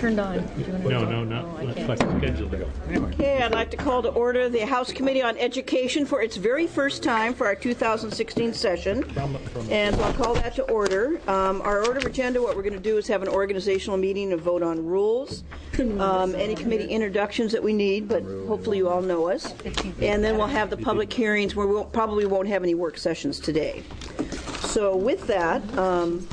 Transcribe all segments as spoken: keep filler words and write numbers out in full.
turned on. No, no, no. Oh, Let's like schedule it. Okay, I'd like to call to order the House Committee on Education for its very first time for our two thousand sixteen session. And so I'll call that to order. Um, our order of agenda, what we're going to do is have an organizational meeting and vote on rules, um, any committee introductions that we need, but hopefully you all know us. And then we'll have the public hearings where we we'll, probably won't have any work sessions today. So with that, um,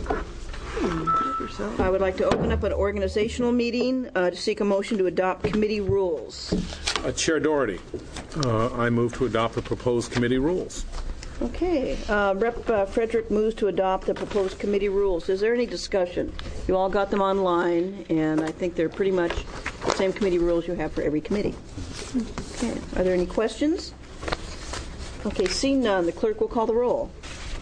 I would like to open up an organizational meeting uh, to seek a motion to adopt committee rules. Uh, Chair Doherty, uh, I move to adopt the proposed committee rules. Okay. Uh, Rep uh, Frederick moves to adopt the proposed committee rules. Is there any discussion? You all got them online, and I think they're pretty much the same committee rules you have for every committee. Okay. Are there any questions? Okay. Seeing none, the clerk will call the roll.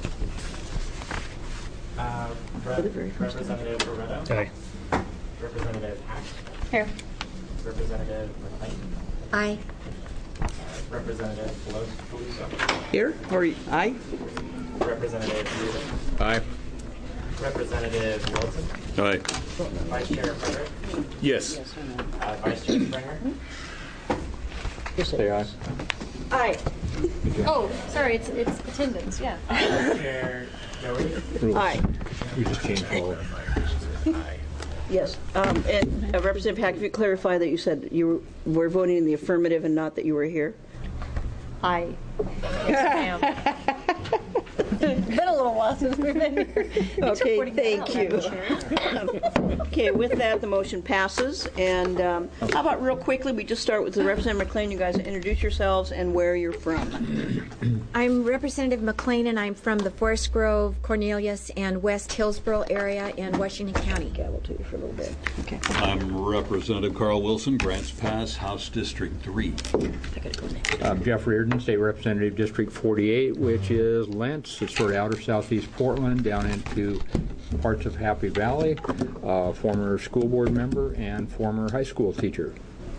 Uh, Rep, Representative Barretto. Aye. Representative Hack. Here. Representative McLean. Aye. Uh, Representative Pelosi. Here? Or aye? Representative Reardon. Aye. Representative Wilson. Aye. Vice Chair Frederick. Yes. Uh, Vice Chair Springer. Say aye. Aye. Oh, sorry, it's it's attendance, yeah. Vice Chair Doherty. Aye. We just changed all of Aye. Yes. Um, and uh, Representative Hack, if you clarify that you said you were voting in the affirmative and not that you were here. Aye. Yes, ma'am. It's been a little while since we've been here. Okay, thank you. Okay, with that, the motion passes. And um, how about real quickly, we just start with the Representative McLean. You guys introduce yourselves and where you're from. I'm Representative McLean, and I'm from the Forest Grove, Cornelius, and West Hillsborough area in Washington County. Gavel to you for a little bit. Okay. I'm Representative Carl Wilson, Grants Pass, House District three. I'm Jeff Reardon, State Representative District forty-eight, which is Lentz. It's sort of outer southeast Portland down into parts of Happy Valley. Uh, former school board member and former high school teacher.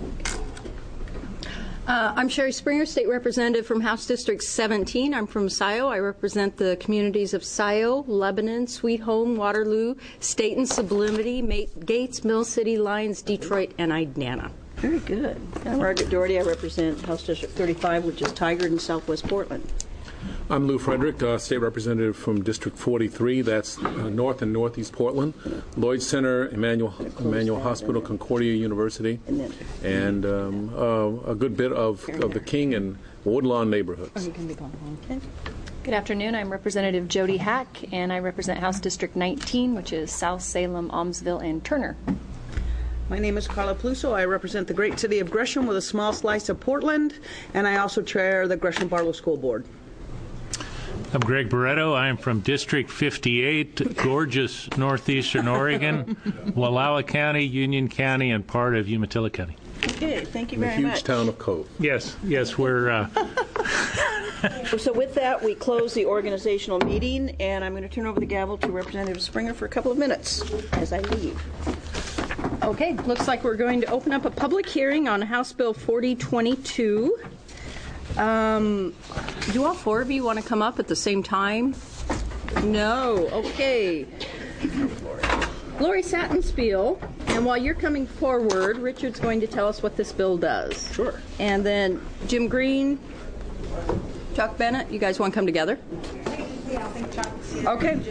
Uh, I'm Sherry Springer, State Representative from House District seventeen. I'm from Scio. I represent the communities of Scio, Lebanon, Sweet Home, Waterloo, Staten, Sublimity, Mate, Gates, Mill City, Lyons, Detroit, and Idana. Very good. I'm Margaret Doherty. I represent House District thirty-five, which is Tigard in southwest Portland. I'm Lou Frederick, uh, State Representative from District forty-three. That's uh, north and northeast Portland. Lloyd Center, Emmanuel, Emmanuel Hospital, Concordia University, and um, uh, a good bit of, of the King and Woodlawn neighborhoods. Okay. Good afternoon. I'm Representative Jody Hack, and I represent House District nineteen, which is South Salem, Almsville, and Turner. My name is Carla Pluso. I represent the great city of Gresham with a small slice of Portland, and I also chair the Gresham Barlow School Board. I'm Greg Barretto. I'm from District fifty-eight, gorgeous northeastern Oregon, Wallowa County, Union County, and part of Umatilla County. Okay, thank you In the very huge much. town of Cove. Yes, yes, we're... Uh, So with that, we close the organizational meeting, and I'm going to turn over the gavel to Representative Springer for a couple of minutes as I leave. Okay, looks like we're going to open up a public hearing on House Bill forty twenty-two. Um, do all four of you want to come up at the same time? No. Okay. Lori Sattenspiel, and while you're coming forward, Richard's going to tell us what this bill does. Sure. And then Jim Green, Chuck Bennett, you guys want to come together? Yeah, I think Chuck. Okay.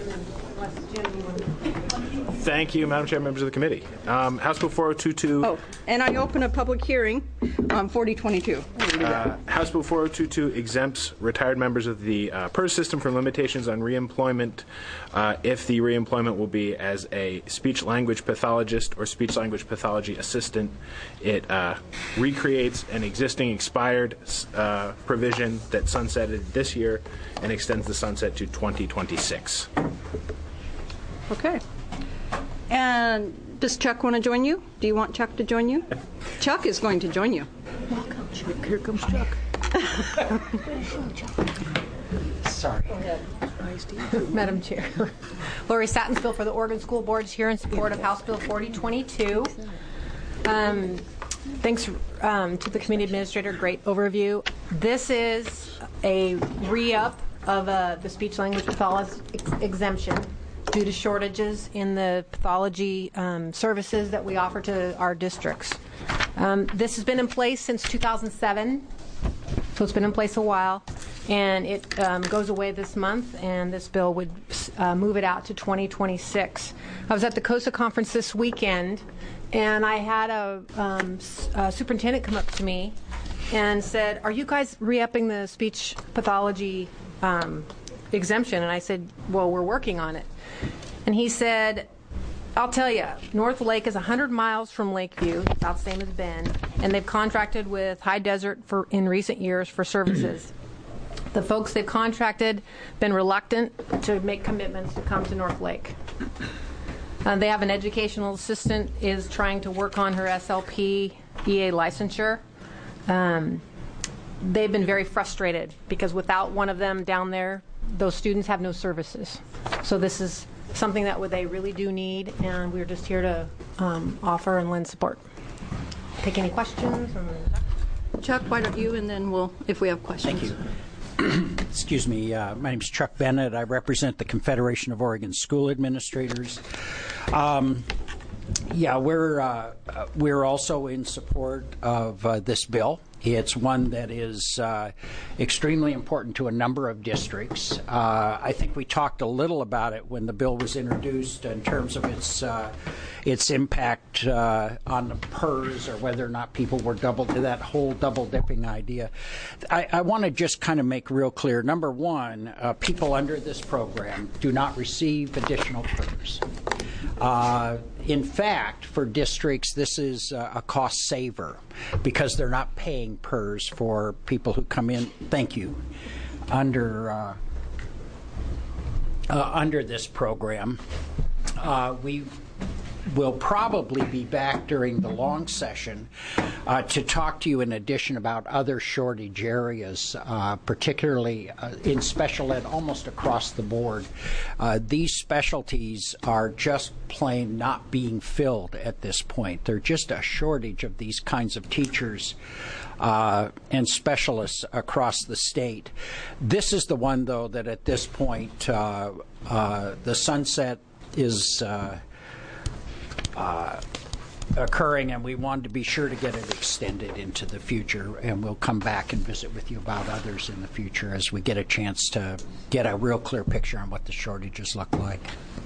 Thank you, Madam Chair, members of the committee. Um, House Bill four oh two two. Oh, and I open a public hearing on forty twenty-two. Uh, House Bill four oh two two exempts retired members of the uh, PERS system from limitations on reemployment uh, if the reemployment will be as a speech-language pathologist or speech-language pathology assistant. It uh, recreates an existing expired uh, provision that sunsetted this year and extends the sunset to twenty twenty-six. Okay. And does Chuck want to join you? Do you want Chuck to join you? Chuck is going to join you. Welcome, Chuck. Here comes Chuck. Sorry. Madam Chair. Lori Sattenspiel for the Oregon School Board is here in support of House Bill forty twenty-two. Um, thanks um, to the committee administrator. Great overview. This is a re-up of uh, the speech-language pathologist ex- exemption. due to shortages in the pathology um, services that we offer to our districts. Um, this has been in place since two thousand seven, so it's been in place a while, and it um, goes away this month, and this bill would uh, move it out to twenty twenty-six. I was at the COSA conference this weekend, and I had a, um, a superintendent come up to me and said, "Are you guys re-upping the speech pathology um, exemption?" And I said, "Well, we're working on it." And he said, "I'll tell you, North Lake is one hundred miles from Lakeview, about the same as Bend, and they've contracted with High Desert for in recent years for services. The folks they've contracted been reluctant to make commitments to come to North Lake. Uh, they have an educational assistant is trying to work on her S L P E A licensure. Um, they've been very frustrated because without one of them down there, those students have no services. So this is something that they really do need, and we're just here to um, offer and lend support." Take any questions? Chuck, why don't you, and then we'll, if we have questions. Thank you. Excuse me. Uh, my name is Chuck Bennett. I represent the Confederation of Oregon School Administrators. Um, yeah, we're uh, we're also in support of uh, this bill. It's one that is uh, extremely important to a number of districts. Uh, I think we talked a little about it when the bill was introduced in terms of its uh, its impact uh, on the P E R S, or whether or not people were double that whole double dipping idea. I, I want to just kind of make real clear. Number one, uh, people under this program do not receive additional P E R S. Uh, in fact, for districts, this is uh, a cost saver because they're not paying P E R S for people who come in. Thank you. Under uh, uh, under this program, uh, we will probably be back during the long session uh, to talk to you in addition about other shortage areas, uh, particularly uh, in special ed almost across the board. Uh, these specialties are just plain not being filled at this point. There's just a shortage of these kinds of teachers uh, and specialists across the state. This is the one, though, that at this point uh, uh, the sunset is uh, Uh, occurring, and we wanted to be sure to get it extended into the future, and we'll come back and visit with you about others in the future as we get a chance to get a real clear picture on what the shortages look like.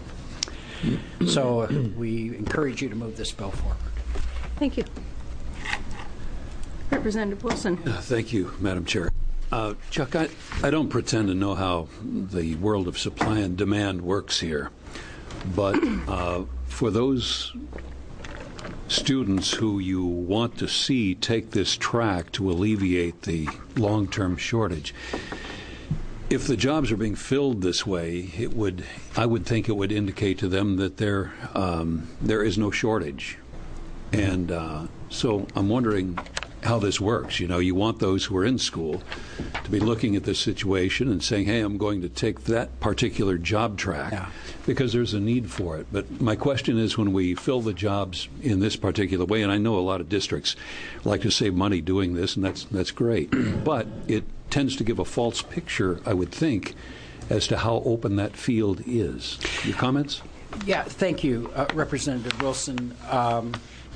So uh, we encourage you to move this bill forward. Thank you. Representative Wilson. Uh, thank you, Madam Chair. Uh, Chuck, I, I don't pretend to know how the world of supply and demand works here, but uh, for those students who you want to see take this track to alleviate the long-term shortage, if the jobs are being filled this way, it would, I would think it would indicate to them that there, um, there is no shortage. And uh, so I'm wondering how this works. You know, you want those who are in school to be looking at this situation and saying, hey, I'm going to take that particular job track yeah. because there's a need for it. But my question is, when we fill the jobs in this particular way, and I know a lot of districts like to save money doing this, and that's that's great, but it tends to give a false picture, I would think, as to how open that field is. Your comments? Yeah, thank you, uh, Representative Wilson. Um,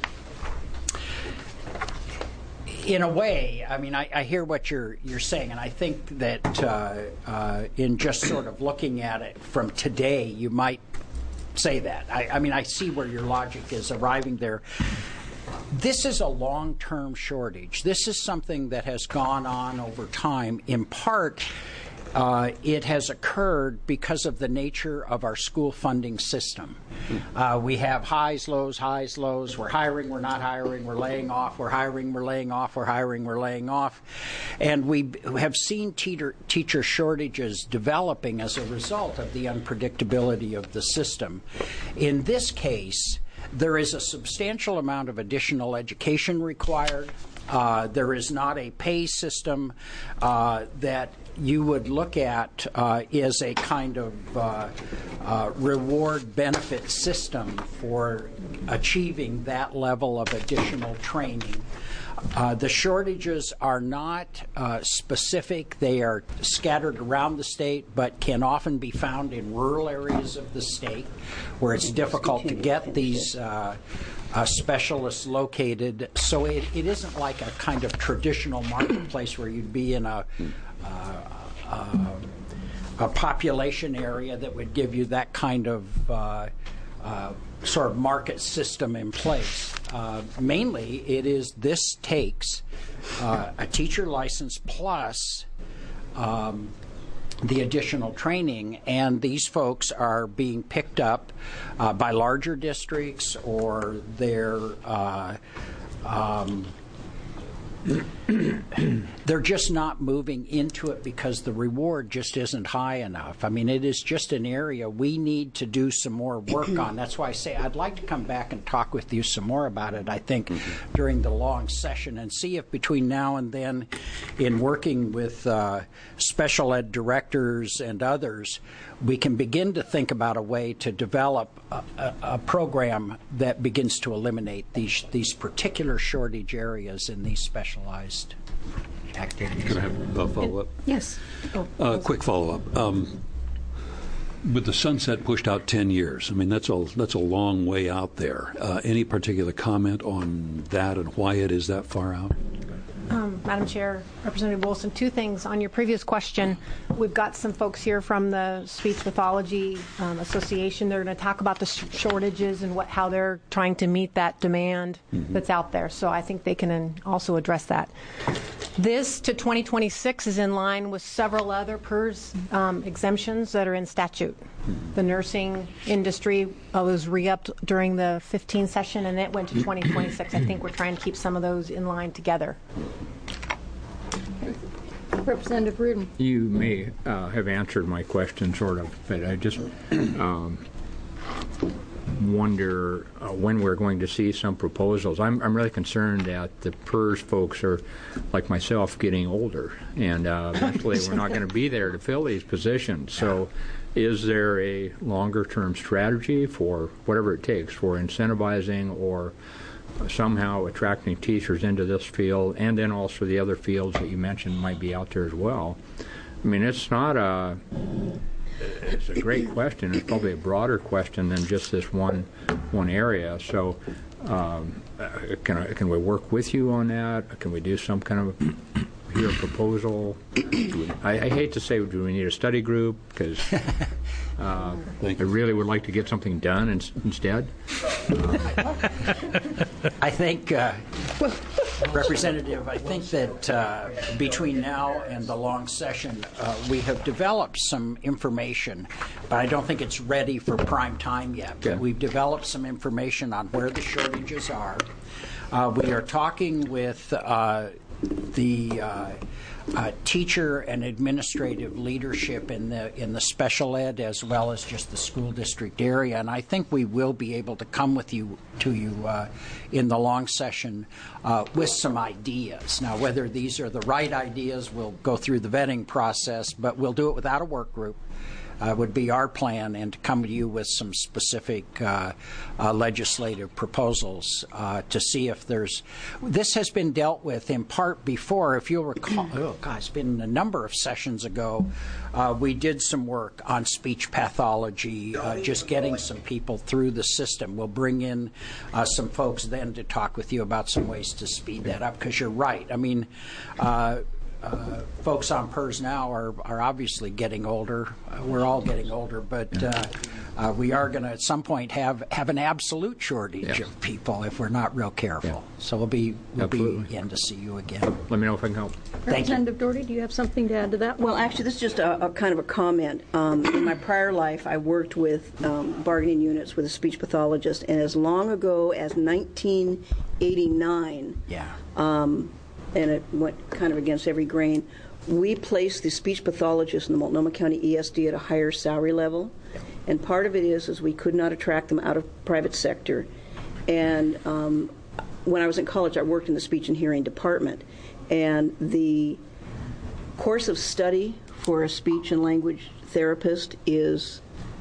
In a way, I mean, I, I hear what you're you're saying, and I think that uh, uh, in just sort of looking at it from today, you might say that. I, I mean, I see where your logic is arriving there. This is a long-term shortage. This is something that has gone on over time. In part, uh, it has occurred because of the nature of our school funding system. Uh, we have highs, lows, highs, lows. We're hiring, we're not hiring, we're laying off, we're hiring, we're laying off, we're hiring, we're laying off. And we have seen teacher, teacher shortages developing as a result of the unpredictability of the system. In this case, there is a substantial amount of additional education required. Uh, there is not a pay system uh, that you would look at uh, as a kind of uh, uh, reward benefit system for achieving that level of additional training. Uh, the shortages are not uh, specific. They are scattered around the state, but can often be found in rural areas of the state where it's difficult to get these uh, uh, specialists located. So it, it isn't like a kind of traditional marketplace where you'd be in a, uh, uh, a population area that would give you that kind of uh, uh, sort of market system in place. Uh, mainly, it is this takes uh, a teacher license plus um, the additional training, and these folks are being picked up uh, by larger districts, or they're uh, um, they're just not moving into it because the reward just isn't high enough. I mean, it is just an area we need to do some more work on. That's why I say I'd like to come back and talk with you some more about it, I think, mm-hmm. during the long session, and see if between now and then, in working with uh, special ed directors and others, we can begin to think about a way to develop a, a, a program that begins to eliminate these these particular shortage areas in these specialized activities. Can I have a follow-up? Yes. Oh. Uh, quick follow-up. Um, with the sunset pushed out ten years, I mean, that's a, that's a long way out there. Uh, any particular comment on that and why it is that far out? Um, Madam Chair, Representative Wilson, two things. On your previous question, we've got some folks here from the Speech Pathology um, Association. They're going to talk about the sh- shortages and what, how they're trying to meet that demand mm-hmm. that's out there. So I think they can also address that. This to twenty twenty-six is in line with several other P E R S um, exemptions that are in statute. Mm-hmm. The nursing industry uh, was re-upped during the fifteen session, and it went to twenty twenty-six. I think we're trying to keep some of those in line together. Representative Reardon. You may uh, have answered my question, sort of, but I just um, wonder uh, when we're going to see some proposals. I'm, I'm really concerned that the P E R S folks are, like myself, getting older, and uh, eventually we're not going to be there to fill these positions. So is there a longer-term strategy for whatever it takes for incentivizing or somehow attracting teachers into this field, and then also the other fields that you mentioned might be out there as well? I mean, it's not a, it's a great question. It's probably a broader question than just this one one area. So um, can, I, can we work with you on that? Can we do some kind of here proposal? We, I, I hate to say, do we need a study group? Because uh, I really would like to get something done in, instead. I think, uh, Representative, I think that uh, between now and the long session, uh, we have developed some information, but I don't think it's ready for prime time yet. Okay. But we've developed some information on where the shortages are. Uh, we are talking with uh, the uh, uh, teacher and administrative leadership in the in the special ed as well as just the school district area, and I think we will be able to come with you to you uh, in the long session uh, with some ideas. Now, whether these are the right ideas, we'll go through the vetting process, but we'll do it without a work group. Uh, would be our plan, and to come to you with some specific uh, uh, legislative proposals uh, to see if there's. This has been dealt with in part before. If you'll recall, oh God, it's been a number of sessions ago. Uh, we did some work on speech pathology, uh, just getting some people through the system. We'll bring in uh, some folks then to talk with you about some ways to speed that up, because you're right. I mean. Uh, Uh, folks on P E R S now are, are obviously getting older. Uh, we're all getting older, but uh, uh, we are going to at some point have, have an absolute shortage yeah. of people if we're not real careful. Yeah. So we'll be we'll Absolutely. be in to see you again. Let me know if I can help. Thank Representative you. Doherty, do you have something to add to that? Well, actually, this is just a, a kind of a comment. Um, in my prior life, I worked with um, bargaining units with a speech pathologist, and as long ago as nineteen eighty-nine, yeah. Um, and it went kind of against every grain, we placed the speech pathologist in the Multnomah County E S D at a higher salary level. And part of it is, is we could not attract them out of private sector. And um, when I was in college, I worked in the speech and hearing department. And the course of study for a speech and language therapist is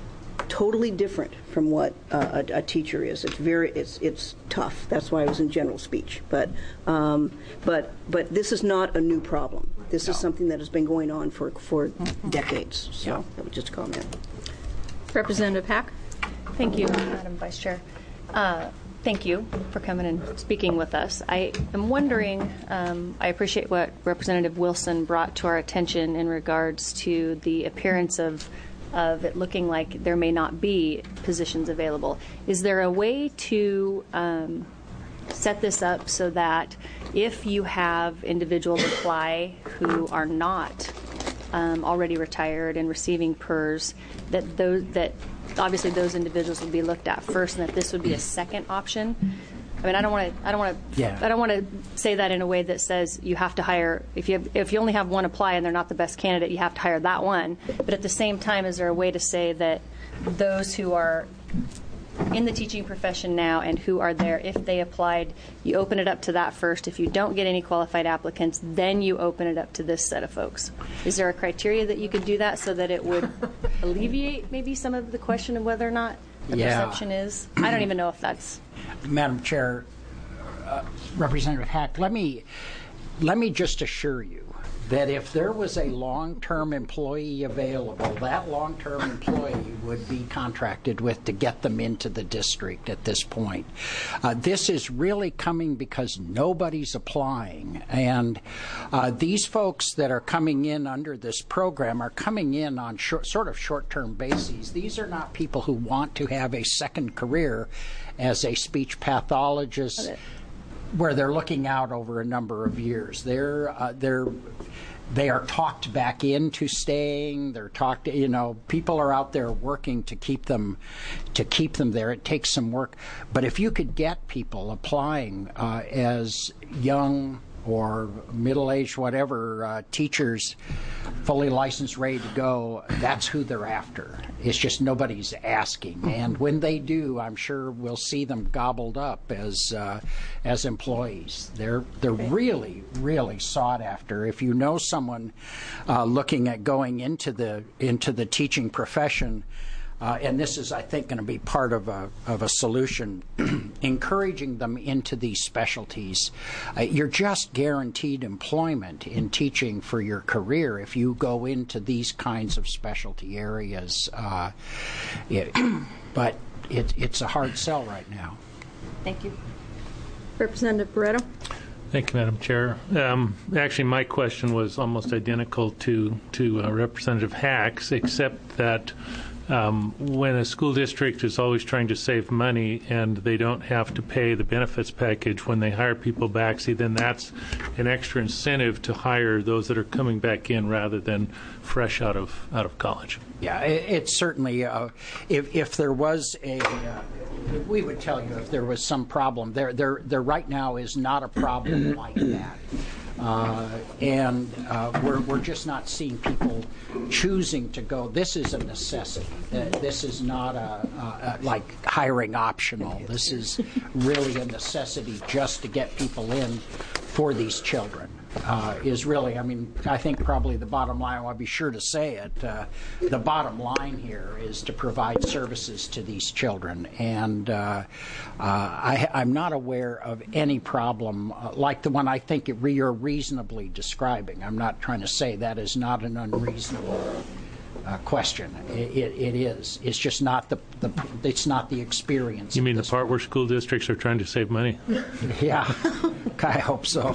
totally different from what uh, a, a teacher is. It's very, it's it's tough. That's why I was in general speech. But um, but but this is not a new problem. This no. is something that has been going on for for decades. So yeah. that was just a comment. Representative Hack. Thank you, Madam Vice Chair. Uh, thank you for coming and speaking with us. I am wondering, um, I appreciate what Representative Wilson brought to our attention in regards to the appearance of of it looking like there may not be positions available. Is there a way to um, set this up so that if you have individuals apply who are not um, already retired and receiving P E R S, that those that obviously those individuals would be looked at first, and that this would be a second option? I mean, I don't want to. I don't want to. Yeah. I don't want to say that in a way that says you have to hire. If you have, if you only have one apply and they're not the best candidate, you have to hire that one. But at the same time, is there a way to say that those who are in the teaching profession now and who are there, if they applied, you open it up to that first. If you don't get any qualified applicants, then you open it up to this set of folks. Is there a criteria that you could do that so that it would alleviate maybe some of the question of whether or not the Yeah. perception is? I don't even know if that's. Madam Chair, uh, Representative Hack, let me let me just assure you that if there was a long-term employee available, that long-term employee would be contracted with to get them into the district at this point. Uh, this is really coming because nobody's applying, and uh, these folks that are coming in under this program are coming in on short, sort of short-term bases. These are not people who want to have a second career as a speech pathologist, where they're looking out over a number of years. They're uh, they're they are talked back into staying. They're talked. You know, people are out there working to keep them to keep them there. It takes some work, but if you could get people applying uh, as young or middle-aged, whatever, uh, teachers, fully licensed, ready to go, that's who they're after. It's just nobody's asking. And when they do, I'm sure we'll see them gobbled up as uh, as employees. They're they're really, really sought after. If you know someone uh, looking at going into the into the teaching profession, Uh, and this is, I think, going to be part of a, of a solution, encouraging them into these specialties. Uh, you're just guaranteed employment in teaching for your career if you go into these kinds of specialty areas. Uh, it, but it, it's a hard sell right now. Thank you. Representative Barretto. Thank you, Madam Chair. Um, actually, my question was almost identical to, to uh, Representative Hack's, except that Um, when a school district is always trying to save money and they don't have to pay the benefits package when they hire people back, see, then that's an extra incentive to hire those that are coming back in rather than fresh out of out of college. Yeah, it, it's certainly, uh, if, if there was a, uh, we would tell you if there was some problem. There, there, there right now is not a problem like that. Uh, and uh, we're, we're just not seeing people choosing to go. This is a necessity. This is not a, a, a like hiring optional. This is really a necessity just to get people in for these children. Uh, is really, I mean, I think probably the bottom line, I'll be sure to say it, uh, the bottom line here is to provide services to these children. And uh, uh, I, I'm not aware of any problem uh, like the one I think it, you're reasonably describing. I'm not trying to say that is not an unreasonable Uh, question. It, it, it is. It's just not the, the. It's not the experience. You mean the part where school districts are trying to save money? Yeah, I hope so.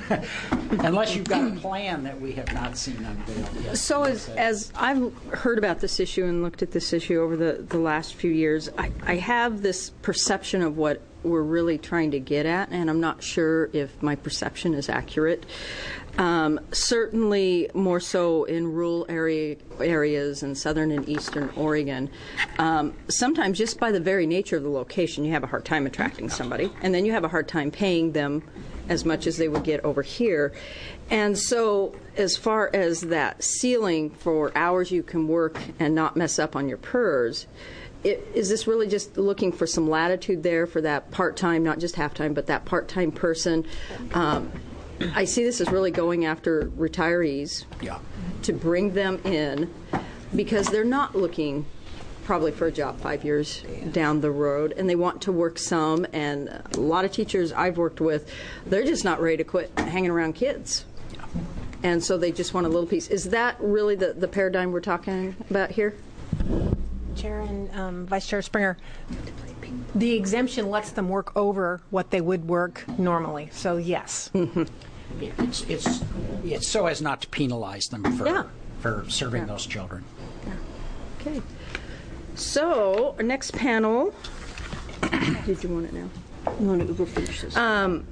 Unless you've got a plan that we have not seen unveiled yet. So as, as I've heard about this issue and looked at this issue over the, the last few years, I, I have this perception of what we're really trying to get at, and I'm not sure if my perception is accurate. Um, certainly more so in rural area, areas in southern and eastern Oregon. Um, sometimes just by the very nature of the location, you have a hard time attracting somebody, and then you have a hard time paying them as much as they would get over here. And so as far as that ceiling for hours you can work and not mess up on your P E R S, It, is this really just looking for some latitude there for that part-time, not just half-time, but that part-time person? Um, I see this as really going after retirees yeah. to bring them in because they're not looking probably for a job five years down the road, and they want to work some. And a lot of teachers I've worked with, they're just not ready to quit hanging around kids. And so they just want a little piece. Is that really the, the paradigm we're talking about here? Chair and um, Vice Chair Springer, the exemption lets them work over what they would work normally. So yes. Mm-hmm. It's, it's, it's so as not to penalize them for, yeah. for serving yeah. those children. Yeah. Okay. So, our next panel. Did you want it now? You want to go finish this? Um,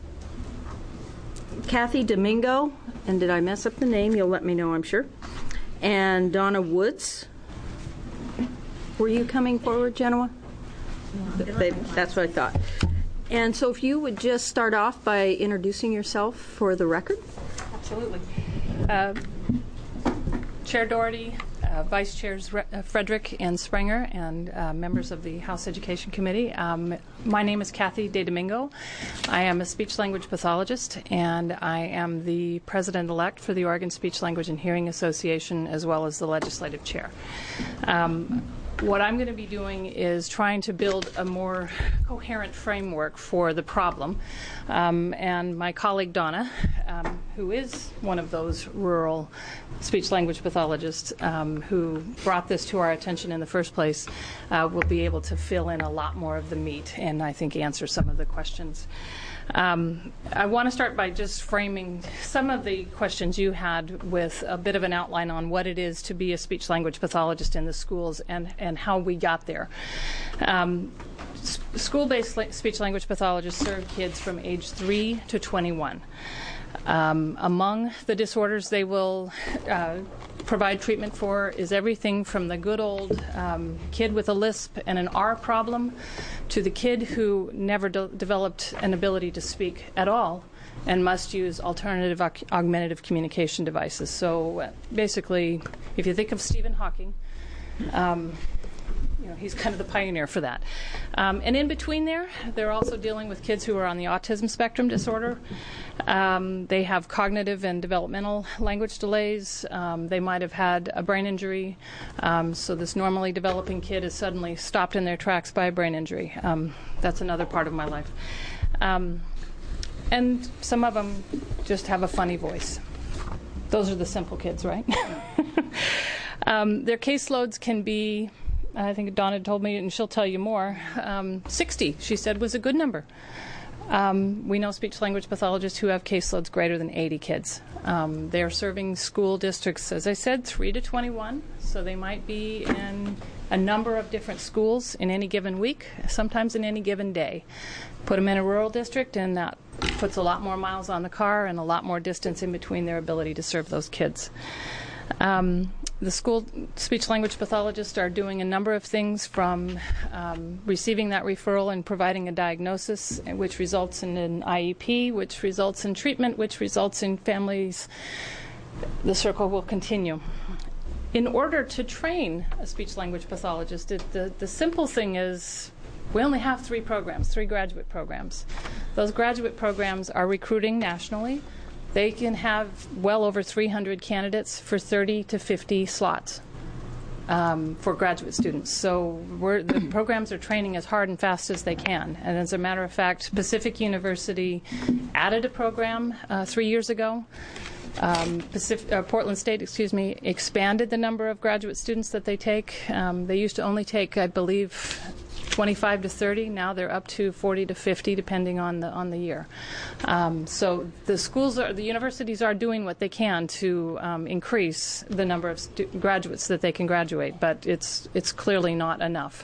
Kathy Domingo, and did I mess up the name? You'll let me know, I'm sure. And Donna Woods. Were you coming forward, Genoa? They, that's what I thought. And so if you would just start off by introducing yourself for the record. Absolutely. Uh, Chair Doherty, uh, Vice Chairs Re- uh, Frederick and Springer, and uh, members of the House Education Committee. Um, my name is Kathy De Domingo. I am a speech-language pathologist, and I am the president-elect for the Oregon Speech, Language, and Hearing Association, as well as the legislative chair. Um, What I'm going to be doing is trying to build a more coherent framework for the problem. Um, and my colleague Donna, um, who is one of those rural speech-language pathologists um, who brought this to our attention in the first place, uh, will be able to fill in a lot more of the meat and I think answer some of the questions. Um, I want to start by just framing some of the questions you had with a bit of an outline on what it is to be a speech-language pathologist in the schools and, and how we got there. Um, s- school-based la- speech-language pathologists serve kids from age three to twenty-one. Um, among the disorders they will uh, provide treatment for is everything from the good old um, kid with a lisp and an R problem to the kid who never de- developed an ability to speak at all and must use alternative aug- augmentative communication devices. So uh, basically, if you think of Stephen Hawking, um, you know, he's kind of the pioneer for that. Um, and in between there, they're also dealing with kids who are on the autism spectrum disorder. Um, they have cognitive and developmental language delays. Um, they might have had a brain injury. Um, so this normally developing kid is suddenly stopped in their tracks by a brain injury. Um, that's another part of my life. Um, and some of them just have a funny voice. Those are the simple kids, right? um, their caseloads can be, I think Donna told me, and she'll tell you more, um, sixty, she said, was a good number. Um, we know speech-language pathologists who have caseloads greater than eighty kids. Um, they're serving school districts, as I said, three to twenty-one, so they might be in a number of different schools in any given week, sometimes in any given day. Put them in a rural district, and that puts a lot more miles on the car and a lot more distance in between their ability to serve those kids. Um, The school speech-language pathologists are doing a number of things, from um, receiving that referral and providing a diagnosis, which results in an I E P, which results in treatment, which results in families. The circle will continue. In order to train a speech-language pathologist, it, the, the simple thing is we only have three programs, three graduate programs. Those graduate programs are recruiting nationally. They can have well over three hundred candidates for thirty to fifty slots um, for graduate students. So we're, the programs are training as hard and fast as they can. And as a matter of fact, Pacific University added a program uh, three years ago. Um, Pacific, uh, Portland State, excuse me, expanded the number of graduate students that they take. Um, they used to only take, I believe, twenty-five to thirty. Now they're up to forty to fifty, depending on the on the year. Um, so the schools, are, the universities are doing what they can to um, increase the number of stu- graduates that they can graduate, but it's it's clearly not enough.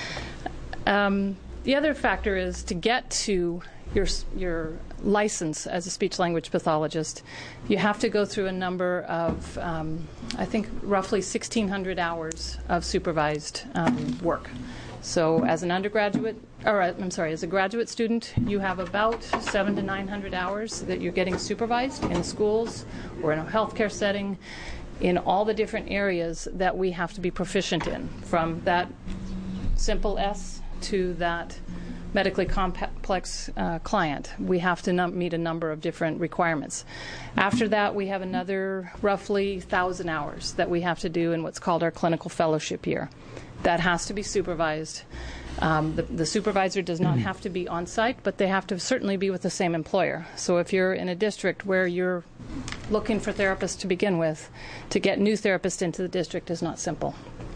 Um, the other factor is to get to your your license as a speech-language pathologist, you have to go through a number of, um, I think, roughly sixteen hundred hours of supervised um, work. So as an undergraduate, or I'm sorry, as a graduate student, you have about seven to nine hundred hours that you're getting supervised in schools or in a healthcare setting, in all the different areas that we have to be proficient in, from that simple S to that medically complex uh, client. We have to num- meet a number of different requirements. After that, we have another roughly one thousand hours that we have to do in what's called our clinical fellowship year. that has to be supervised. Um, the, the supervisor does not have to be on site, but they have to certainly be with the same employer. So if you're in a district where you're looking for therapists to begin with, to get new therapists into the district is not simple.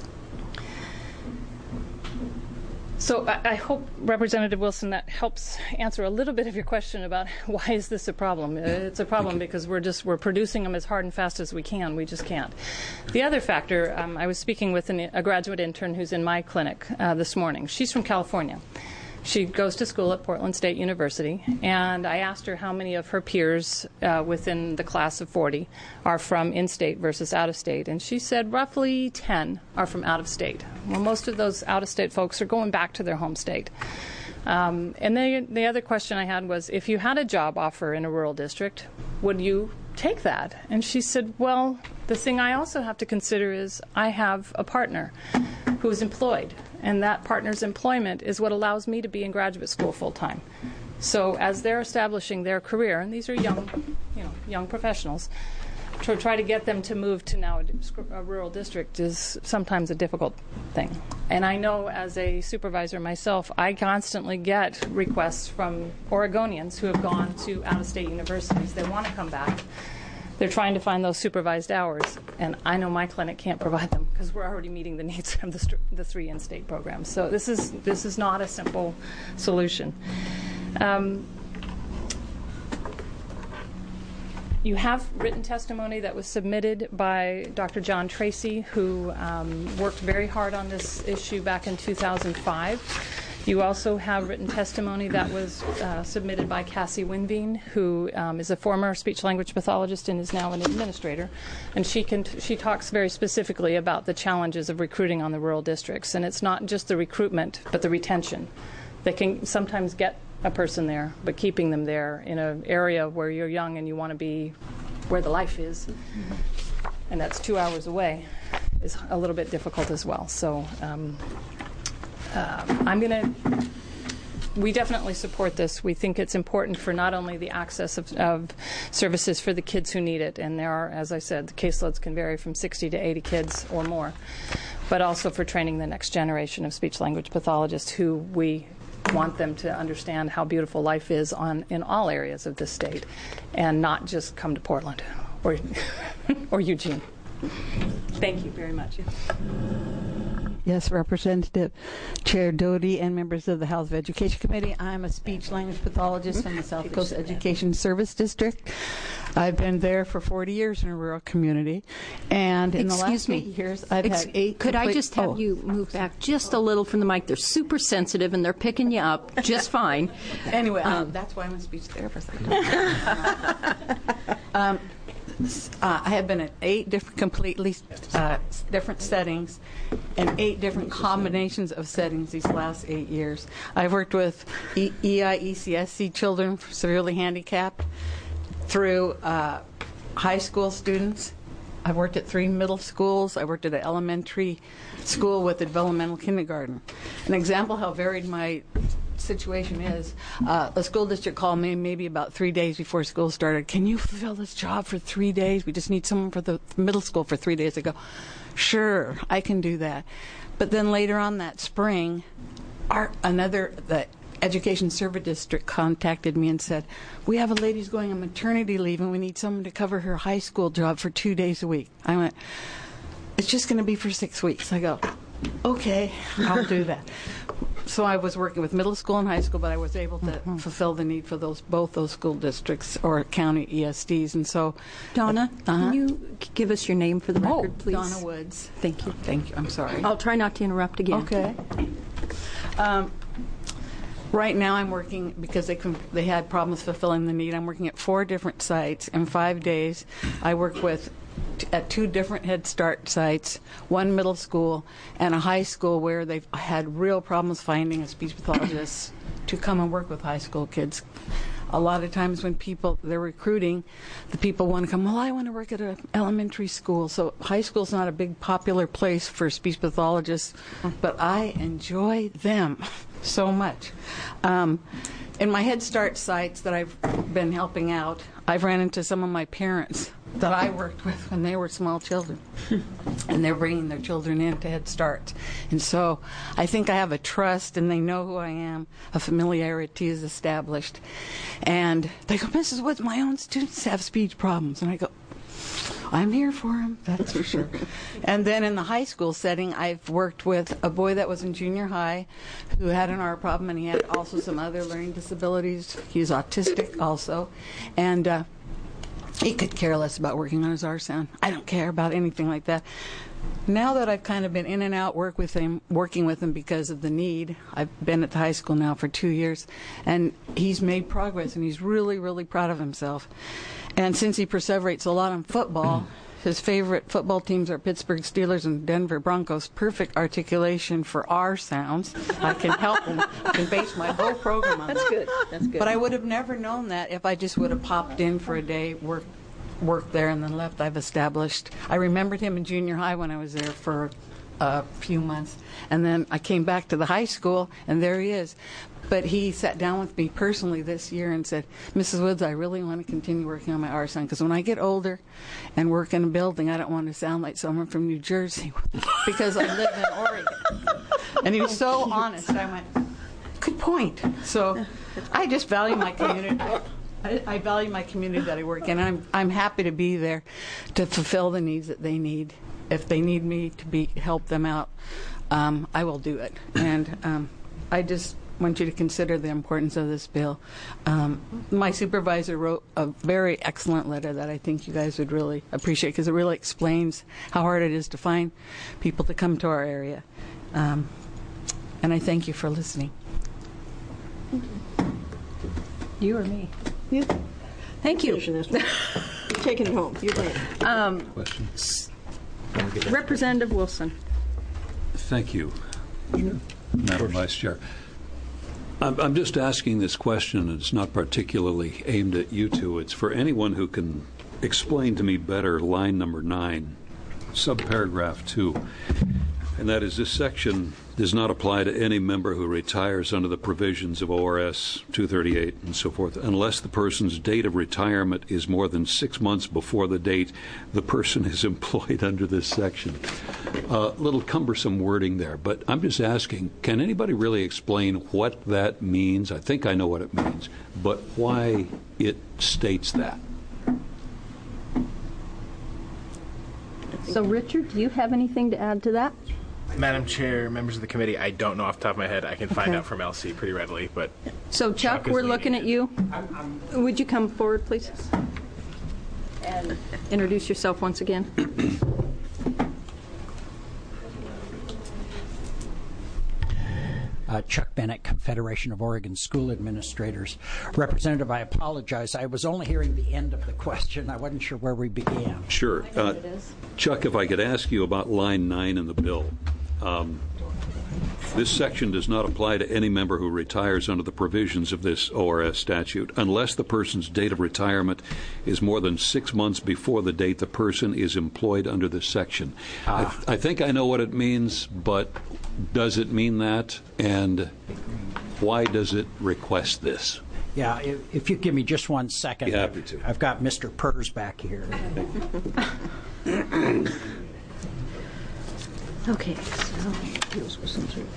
So I, I hope, Representative Wilson, that helps answer a little bit of your question about why is this a problem. It's a problem because we're just we're producing them as hard and fast as we can. We just can't. The other factor, um, I was speaking with an, a graduate intern who's in my clinic uh, this morning. She's from California. She goes to school at Portland State University, and I asked her how many of her peers uh, within the class of forty are from in-state versus out-of-state, and she said roughly ten are from out-of-state. Well, most of those out-of-state folks are going back to their home state. Um, and the, the other question I had was, if you had a job offer in a rural district, would you take that? And she said, well, the thing I also have to consider is I have a partner who is employed, and that partner's employment is what allows me to be in graduate school full-time. So as they're establishing their career, and these are young, you know, young professionals, to try to get them to move to now a, a rural district is sometimes a difficult thing. And I know as a supervisor myself, I constantly get requests from Oregonians who have gone to out-of-state universities. They want to come back. They're trying to find those supervised hours, and I know my clinic can't provide them because we're already meeting the needs of the, st- the three in-state programs. So this is this is not a simple solution. Um, You have written testimony that was submitted by Doctor John Tracy, who um, worked very hard on this issue back in two thousand five. You also have written testimony that was uh, submitted by Cassie Winveen, who um, is a former speech-language pathologist and is now an administrator. And she can t- she talks very specifically about the challenges of recruiting on the rural districts. And it's not just the recruitment, but the retention. They can sometimes get a person there, but keeping them there in an area where you're young and you want to be where the life is, and that's two hours away, is a little bit difficult as well. So um, uh, I'm going to, we definitely support this. We think it's important for not only the access of, of services for the kids who need it, and there are, as I said, the caseloads can vary from sixty to eighty kids or more, but also for training the next generation of speech-language pathologists who we want them to understand how beautiful life is on in all areas of this state, and not just come to Portland or or Eugene. Thank you very much. Yes, Representative Chair Doty and members of the House of Education Committee. I'm a speech-language pathologist from the South Coast Education Service District. I've been there for forty years in a rural community, and in Excuse the last me. eight years, I've Ex- had eight. Could I complete- just have oh. you move back just a little from the mic? They're super sensitive, and they're picking you up just fine. Anyway, um, Um, that's why I'm a speech therapist. um, Uh, I have been in eight different, completely uh, different settings, and eight different combinations of settings these last eight years. I've worked with e- EI, E C S C children severely handicapped, through uh, high school students. I've worked at three middle schools. I worked at an elementary school with a developmental kindergarten. An example how varied my situation is, uh, a school district called me maybe about three days before school started. Can you fulfill this job for three days? We just need someone for the middle school for three days. I go, sure, I can do that. But then later on that spring, our, another, the Education Service District contacted me and said, we have a lady who's going on maternity leave and we need someone to cover her high school job for two days a week. I went, it's just going to be for six weeks. I go, okay, I'll do that. So I was working with middle school and high school, but I was able to mm-hmm. fulfill the need for those both those school districts or county E S Ds. And so, Donna, uh-huh. can you give us your name for the oh, record, please? Donna Woods. Thank you. Thank you. I'm sorry. I'll try not to interrupt again. Okay. Um, right now, I'm working because they can, they had problems fulfilling the need. I'm working at four different sites in five days. I work with at two different Head Start sites, one middle school and a high school where they've had real problems finding a speech pathologist to come and work with high school kids. A lot of times when people, they're recruiting, the people want to come, well, I want to work at an elementary school. So high school's not a big popular place for speech pathologists, but I enjoy them so much. Um, in my Head Start sites that I've been helping out, I've ran into some of my parents that I worked with when they were small children. And they're bringing their children into Head Start. And so I think I have a trust, and they know who I am. A familiarity is established. And they go, Missus Woods, my own students have speech problems. And I go, I'm here for them, that's for sure. And then in the high school setting, I've worked with a boy that was in junior high who had an art problem, and he had also some other learning disabilities. He's autistic also. And uh, he could care less about working on his R sound. I don't care about anything like that. Now that I've kind of been in and out work with him, working with him because of the need, I've been at the high school now for two years, and he's made progress, and he's really, really proud of himself. And since he perseverates a lot in football, his favorite football teams are Pittsburgh Steelers and Denver Broncos. Perfect articulation for R sounds. I can help him. I can base my whole program on that. That's good. That's good. But I would have never known that if I just would have popped in for a day, worked worked there, and then left. I've established. I remembered him in junior high when I was there for a few months. And then I came back to the high school, and there he is. But he sat down with me personally this year and said, Missus Woods, I really want to continue working on my R sound, because when I get older and work in a building, I don't want to sound like someone from New Jersey because I live in Oregon. And he was so honest. I went, good point. So I just value my community. I, I value my community that I work in. I'm I'm happy to be there to fulfill the needs that they need. If they need me to be help them out, um, I will do it. And um, I just want you to consider the importance of this bill. Um, my supervisor wrote a very excellent letter that I think you guys would really appreciate, because it really explains how hard it is to find people to come to our area. Um, and I thank you for listening. You or me? You. Thank you. You're taking it home. You're right. Um, Representative Wilson. Thank you, Madam Vice Chair. I'm, I'm just asking this question, and it's not particularly aimed at you two. It's for anyone who can explain to me better line number nine, subparagraph two. And that is, this section does not apply to any member who retires under the provisions of O R S two thirty-eight and so forth, unless the person's date of retirement is more than six months before the date the person is employed under this section. A uh, little cumbersome wording there, but I'm just asking, can anybody really explain what that means? I think I know what it means, but why it states that? So, Richard, do you have anything to add to that? Madam Chair, members of the committee, I don't know off the top of my head. I can find Okay. out from L C pretty readily, but So, Chuck, Chuck is we're leading looking it. at you. Would you come forward, please? And introduce yourself once again. Uh, Chuck Bennett, Confederation of Oregon School Administrators. Representative, I apologize. I was only hearing the end of the question. I wasn't sure where we began. Sure. Uh, Chuck, if I could ask you about line nine in the bill. Um, this section does not apply to any member who retires under the provisions of this O R S statute unless the person's date of retirement is more than six months before the date the person is employed under this section. Ah. I, th- I think I know what it means, but does it mean that? And why does it request this? Yeah, if, if you give me just one second. Be happy to. I've got Mister Purrs back here. Okay, so deals with some sort of.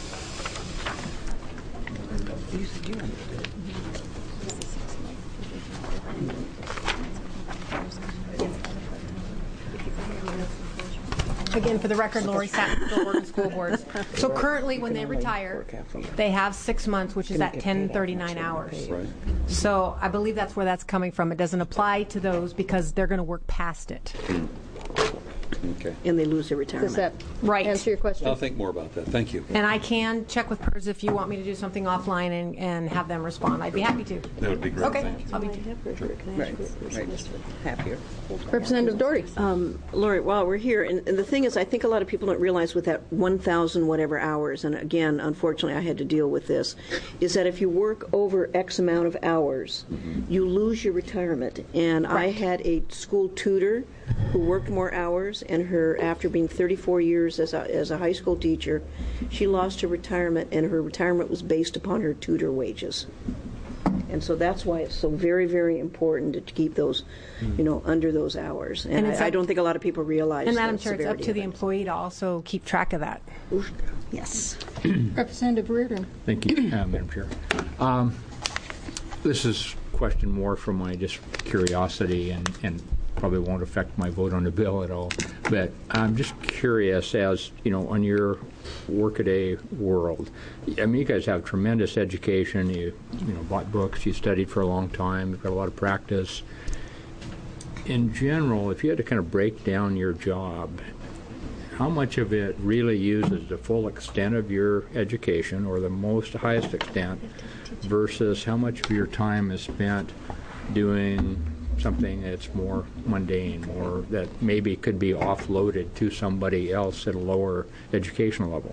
Again, for the record, Lori Sattonville, Oregon School Boards. So currently, when they retire, they have six months, which is at ten thirty-nine hours. Right. So I believe that's where that's coming from. It doesn't apply to those because they're going to work past it. Okay. And they lose their retirement. Does that Right. answer your question? I'll think more about that. Thank you. And I can check with P E R S if you want me to do something offline and, and have them respond. I'd be happy to. That would be great. Okay. Thank you. I'll be Right, right. Happier. Representative Doherty. Um, Lori, while we're here, and, and the thing is, I think a lot of people don't realize with that one thousand whatever hours, and again, unfortunately, I had to deal with this, is that if you work over X amount of hours, mm-hmm. you lose your retirement. And right. I had a school tutor who worked more hours, and her, after being thirty-four years as a, as a high school teacher, she lost her retirement, and her retirement was based upon her tutor wages. And so that's why it's so very, very important to keep those, you know, under those hours. And, And it's I, I up- don't think a lot of people realize And Madam the Chair, it's up severity to of the it. employee to also keep track of that. Yes. Representative Reardon. Thank you, uh, Madam Chair. Um, this is a question more from my just curiosity and, and probably won't affect my vote on the bill at all. But I'm just curious, as you know, on your workaday world, I mean, you guys have tremendous education. You, you know, bought books. You studied for a long time. You've got a lot of practice. In general, if you had to kind of break down your job, how much of it really uses the full extent of your education, or the most highest extent, versus how much of your time is spent doing something that's more mundane, or that maybe could be offloaded to somebody else at a lower educational level?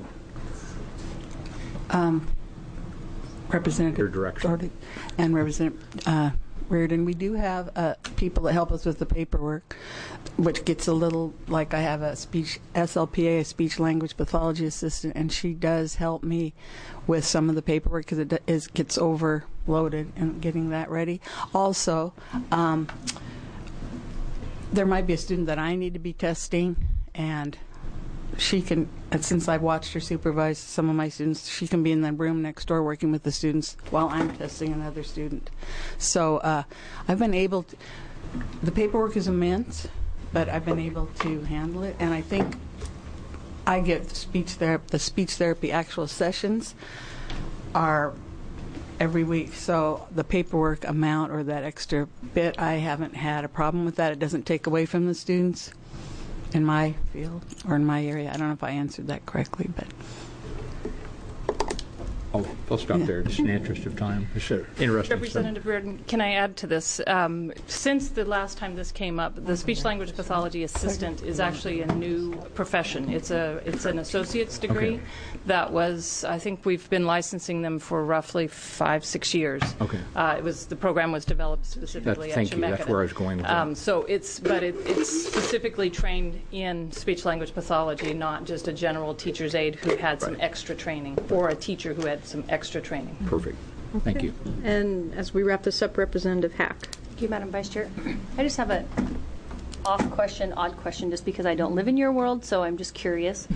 Um, Representative Your direction. Doherty and Representative uh, Reardon, we do have uh, people that help us with the paperwork, which gets a little, like I have a speech, S L P A, a speech language pathology assistant, and she does help me with some of the paperwork because it is, gets overloaded and getting that ready. Also, um, there might be a student that I need to be testing, and she can, and since I've watched her supervise some of my students, she can be in the room next door working with the students while I'm testing another student. So uh, I've been able to, the paperwork is immense, but I've been able to handle it. And I think I get the speech therapy, the speech therapy actual sessions are every week. So the paperwork amount or that extra bit, I haven't had a problem with that. It doesn't take away from the students in my field or in my area. I don't know if I answered that correctly, but I'll, I'll stop there just in the interest of time. Sure. Interesting. Representative Reardon, can I add to this? Um, since the last time this came up, the speech language pathology assistant is actually a new profession. It's a it's an associate's degree Okay. that was, I think we've been licensing them for roughly five, six years. Okay. Uh, it was the program was developed specifically That- thank at you. That's Chemeketa. where I was going with that. Um, so it's but it, it's specifically trained in speech language pathology, not just a general teacher's aide who had some extra training, or a teacher who had some extra training. Perfect. Thank you. And as we wrap this up, Representative Hack. Thank you, Madam Vice Chair. I just have a off question, odd question, just because I don't live in your world, so I'm just curious.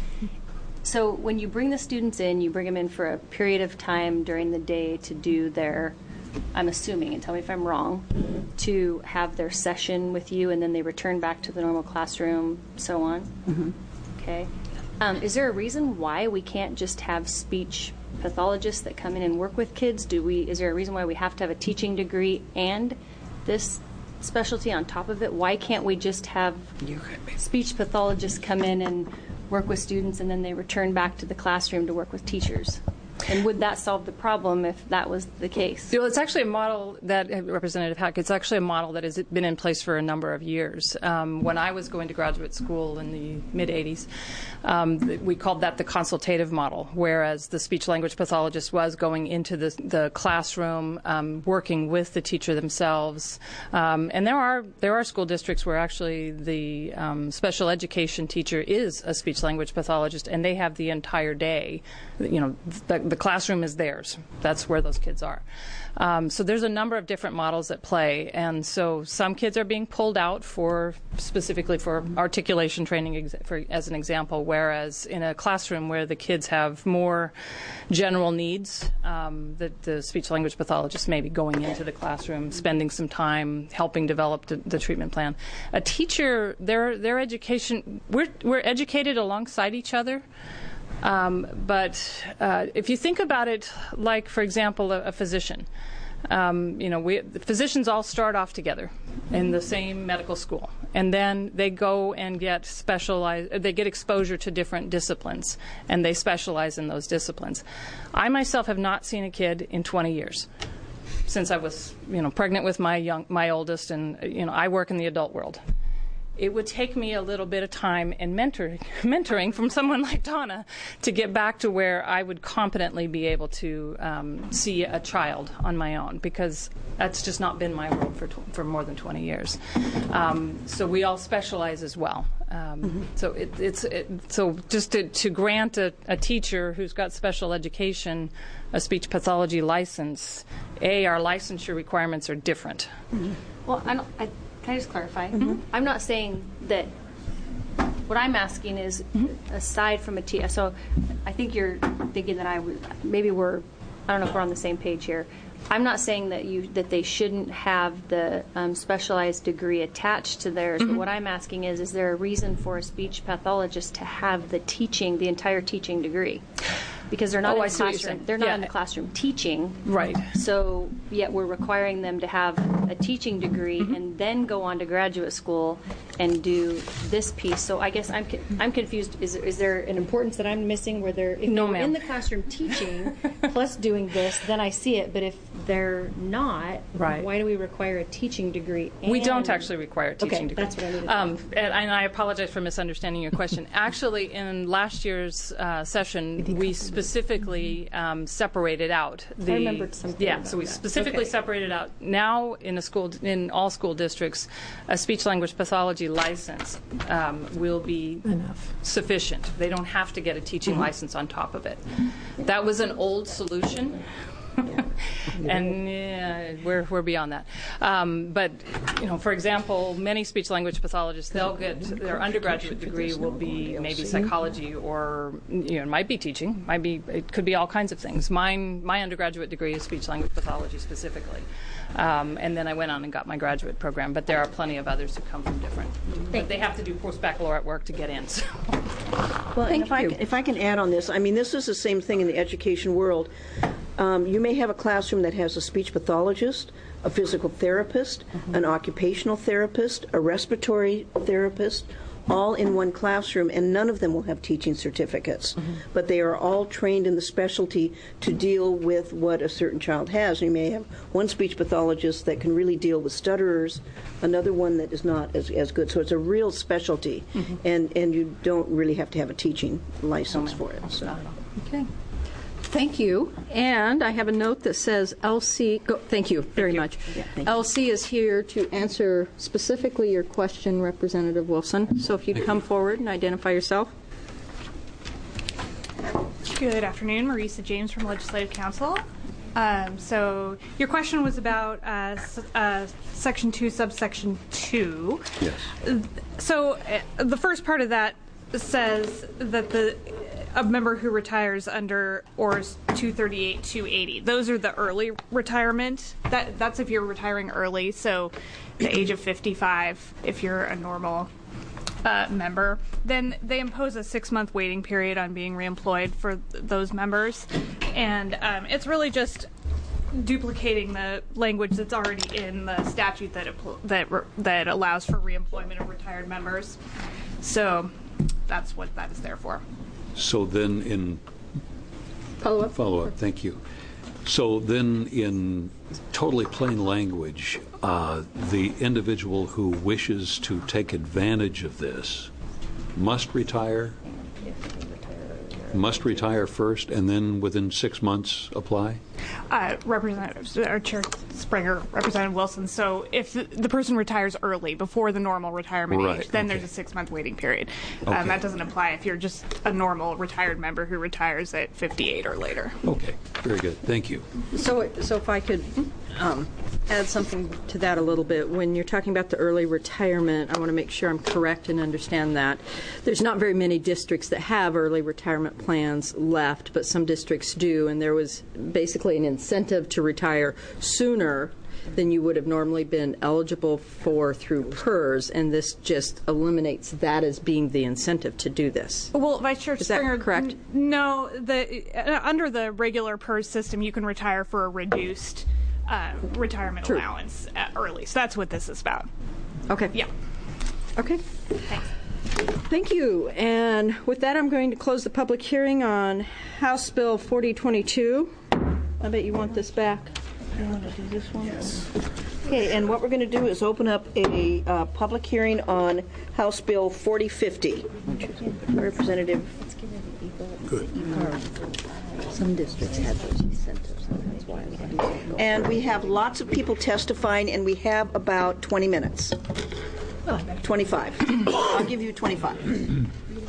So when you bring the students in, you bring them in for a period of time during the day to do their, I'm assuming, and tell me if I'm wrong, to have their session with you, and then they return back to the normal classroom, so on? Mm-hmm. Okay. Um, is there a reason why we can't just have speech pathologists that come in and work with kids? Do we? Is there a reason why we have to have a teaching degree and this specialty on top of it? Why can't we just have speech pathologists come in and work with students and then they return back to the classroom to work with teachers? And would that solve the problem if that was the case? Well, it's actually a model that, uh, Representative Hack, it's actually a model that has been in place for a number of years. Um, when I was going to graduate school in the mid-eighties, um, th- we called that the consultative model, whereas the speech-language pathologist was going into the, the classroom, um, working with the teacher themselves. Um, and there are there are school districts where actually the um, special education teacher is a speech-language pathologist, and they have the entire day. You know, the, the classroom is theirs. That's where those kids are. Um, so there's a number of different models at play, and so some kids are being pulled out for specifically for articulation training, ex- for, as an example, whereas in a classroom where the kids have more general needs, um, the, the speech-language pathologist may be going into the classroom, spending some time helping develop the, the treatment plan. A teacher, their their education, we're we're educated alongside each other. Um, but uh, if you think about it, like, for example, a, a physician, um, you know, we, the physicians all start off together in the same medical school, and then they go and get specialized, they get exposure to different disciplines, and they specialize in those disciplines. I myself have not seen a kid in twenty years. Since I was, you know, pregnant with my young, my oldest, and, you know, I work in the adult world. It would take me a little bit of time and mentoring, mentoring from someone like Donna to get back to where I would competently be able to um, see a child on my own, because that's just not been my world for tw- for more than twenty years. Um, so we all specialize as well. Um, Mm-hmm. So it, it's it, so just to, to grant a, a teacher who's got special education a speech pathology license, A, our licensure requirements are different. Mm-hmm. Well, I don't, I, can I just clarify? Mhm. I'm not saying that. What I'm asking is, aside from a T, so I think you're thinking that I would, maybe we're, I don't know if we're on the same page here. I'm not saying that you that they shouldn't have the um, specialized degree attached to theirs. But what I'm asking is, is there a reason for a speech pathologist to have the teaching, the entire teaching degree? Because they're not Oh, in I the see what you're classroom. saying. They're not Yeah. in the classroom teaching. Right. So yet we're requiring them to have a teaching degree Mm-hmm. and then go on to graduate school and do this piece. So I guess I'm con- I'm confused. Is is there an importance that I'm missing where they're if No, they're ma'am. in the classroom teaching plus doing this, then I see it. But if they're not, Right. why do we require a teaching degree? We and- don't actually require a teaching Okay, degree. that's what I needed to Um, and, and I apologize for misunderstanding your question. Actually, in last year's uh, session, we specifically um, separated out the. I remembered something Yeah, about so we that. specifically Okay. separated out. Now, in a school, in all school districts, a speech language pathology license um, will be Enough. sufficient. They don't have to get a teaching license on top of it. That was an old solution. And yeah, we're we're beyond that. Um, but you know, for example, many speech language pathologists, they'll get their undergraduate degree will be maybe psychology or you know, it might be teaching, might be it could be all kinds of things. Mine, my undergraduate degree is speech language pathology specifically, um, and then I went on and got my graduate program. But there are plenty of others who come from different. But they have to do post baccalaureate work to get in. So. Well, and Thank if I, you. can- if I can add on this, I mean, this is the same thing in the education world. Um, you may have a classroom that has a speech pathologist, a physical therapist, an occupational therapist, a respiratory therapist, all in one classroom, and none of them will have teaching certificates. But they are all trained in the specialty to deal with what a certain child has. You may have one speech pathologist that can really deal with stutterers, another one that is not as, as good. So it's a real specialty, and, and you don't really have to have a teaching license for it. So. Okay. Thank you. And I have a note that says L C, go, thank you very much. thank you. L C is here to answer specifically your question, Representative Wilson. So if you'd come forward and identify yourself. Good afternoon, Marisa James from Legislative Council. Um, so your question was about uh, s- uh, Section two, subsection two. Yes. So uh, the first part of that says that the a member who retires under O R S two thirty-eight, two eighty. Those are the early retirement. That that's if you're retiring early, so the age of fifty-five if you're a normal uh, member. Then they impose a six-month waiting period on being reemployed for th- those members. And um, it's really just duplicating the language that's already in the statute that appl- that re- that allows for reemployment of retired members. So that's what that is there for. So then in follow-up, follow-up, thank you. So then in totally plain language, uh, the individual who wishes to take advantage of this must retire, must retire first, and then within six months apply? Uh, Representative or Chair Springer, Representative Wilson. So if the, the person retires early, before the normal retirement Right, age, then okay. there's a six-month waiting period. Okay. Um, that doesn't apply if you're just a normal retired member who retires at fifty-eight or later. Okay, very good. Thank you. So, so if I could um, add something to that a little bit. When you're talking about the early retirement, I want to make sure I'm correct and understand that. There's not very many districts that have early retirement plans left, but some districts do, and there was basically an incentive to retire sooner than you would have normally been eligible for through P E R S, and this just eliminates that as being the incentive to do this. Well, Vice Chair Is that Springer, correct? n- no. The uh, under the regular P E R S system, you can retire for a reduced uh, retirement True. allowance at early. So that's what this is about. Okay. Yeah. Okay. Thanks. Thank you. And with that, I'm going to close the public hearing on House Bill forty twenty-two. I bet you want this back. You want to do this one? Yes. Okay, and what we're going to do is open up a uh, public hearing on House Bill forty fifty. Representative. Good. Some districts have those incentives, and that's why. And we have lots of people testifying, and we have about twenty minutes. twenty-five. I'll give you twenty-five.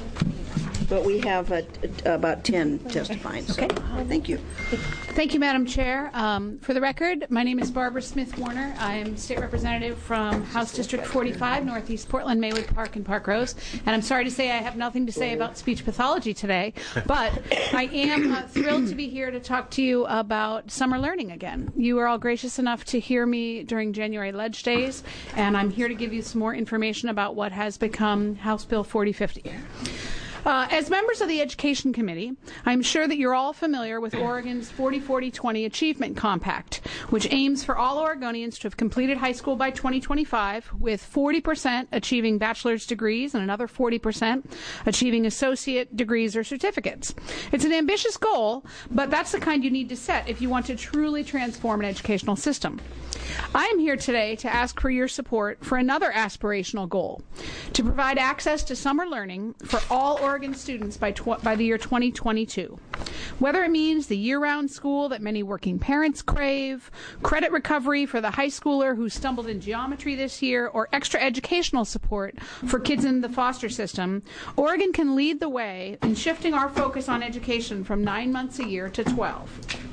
But we have uh, t- about ten testifying. So. Okay. Thank you. Thank you, Madam Chair. Um, for the record, my name is Barbara Smith Warner. I am State Representative from House District forty-five, Northeast Portland, Maywood Park, and Park Rose. And I'm sorry to say I have nothing to say about speech pathology today, but I am uh, thrilled to be here to talk to you about summer learning again. You were all gracious enough to hear me during January Ledge Days, and I'm here to give you some more information about what has become House Bill forty fifty. Uh, as members of the Education Committee, I'm sure that you're all familiar with Oregon's forty forty twenty Achievement Compact, which aims for all Oregonians to have completed high school by twenty twenty-five, with forty percent achieving bachelor's degrees and another forty percent achieving associate degrees or certificates. It's an ambitious goal, but that's the kind you need to set if you want to truly transform an educational system. I am here today to ask for your support for another aspirational goal, to provide access to summer learning for all Oregon students by, tw- by the year twenty twenty-two. Whether it means the year-round school that many working parents crave, credit recovery for the high schooler who stumbled in geometry this year, or extra educational support for kids in the foster system, Oregon can lead the way in shifting our focus on education from nine months a year to twelve.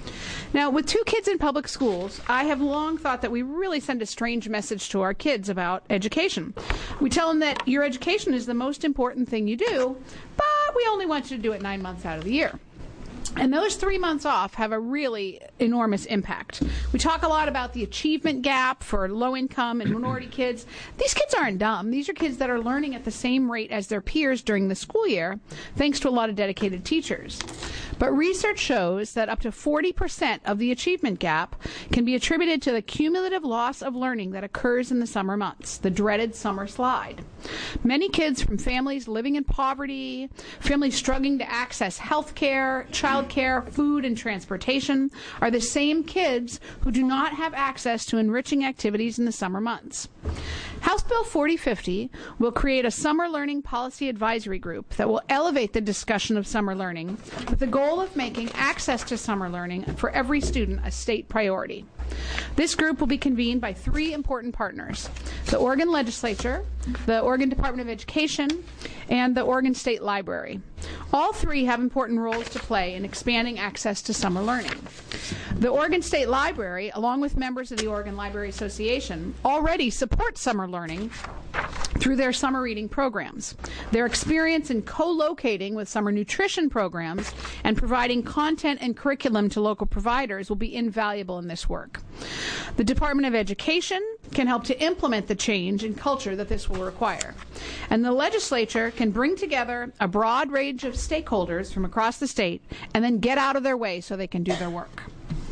Now, with two kids in public schools, I have long thought that we really send a strange message to our kids about education. We tell them that your education is the most important thing you do, but we only want you to do it nine months out of the year. And those three months off have a really enormous impact. We talk a lot about the achievement gap for low-income and minority kids. These kids aren't dumb. These are kids that are learning at the same rate as their peers during the school year, thanks to a lot of dedicated teachers. But research shows that up to forty percent of the achievement gap can be attributed to the cumulative loss of learning that occurs in the summer months, the dreaded summer slide. Many kids from families living in poverty, families struggling to access health care, child care, food, and transportation are the same kids who do not have access to enriching activities in the summer months. House Bill forty fifty will create a summer learning policy advisory group that will elevate the discussion of summer learning with the goal of making access to summer learning for every student a state priority. This group will be convened by three important partners: the Oregon Legislature, the Oregon Department of Education, and the Oregon State Library. All three have important roles to play in expanding access to summer learning. The Oregon State Library, along with members of the Oregon Library Association, already support summer learning through their summer reading programs. Their experience in co-locating with summer nutrition programs and providing content and curriculum to local providers will be invaluable in this work. The Department of Education can help to implement the change in culture that this will require. And the legislature can bring together a broad range of stakeholders from across the state and then get out of their way so they can do their work.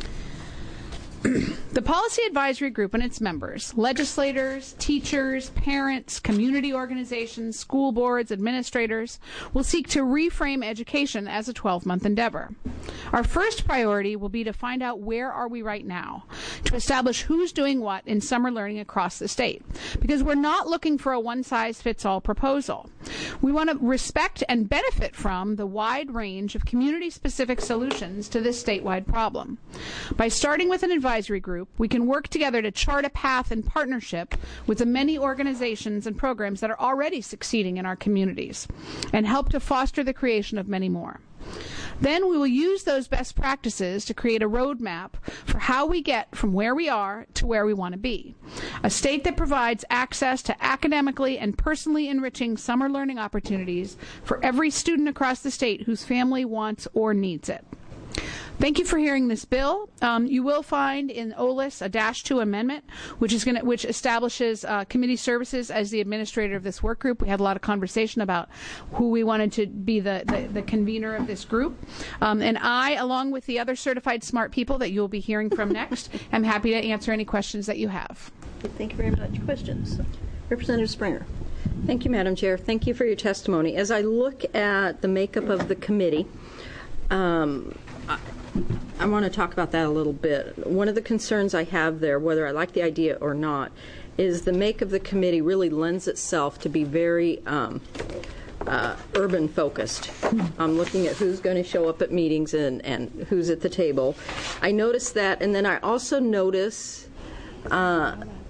The Policy Advisory Group and its members, legislators, teachers, parents, community organizations, school boards, administrators, will seek to reframe education as a twelve-month endeavor. Our first priority will be to find out where are we right now, to establish who's doing what in summer learning across the state, because we're not looking for a one-size-fits-all proposal. We want to respect and benefit from the wide range of community-specific solutions to this statewide problem. By starting with an advisory group, we can work together to chart a path in partnership with the many organizations and programs that are already succeeding in our communities and help to foster the creation of many more. Then we will use those best practices to create a roadmap for how we get from where we are to where we want to be. A state that provides access to academically and personally enriching summer learning opportunities for every student across the state whose family wants or needs it. Thank you for hearing this bill. Um, you will find in O L I S a dash two amendment, which is going to, which establishes uh, committee services as the administrator of this work group. We had a lot of conversation about who we wanted to be the, the, the convener of this group. Um, and I, along with the other certified smart people that you will be hearing from next, am happy to answer any questions that you have. Thank you very much. Questions? Representative Springer. Thank you, Madam Chair. Thank you for your testimony. As I look at the makeup of the committee, um, I, I want to talk about that a little bit. One of the concerns I have there, whether I like the idea or not, is the make of the committee really lends itself to be very um, uh, urban focused. I'm looking at who's going to show up at meetings and, and who's at the table. I notice that, and then I also notice uh,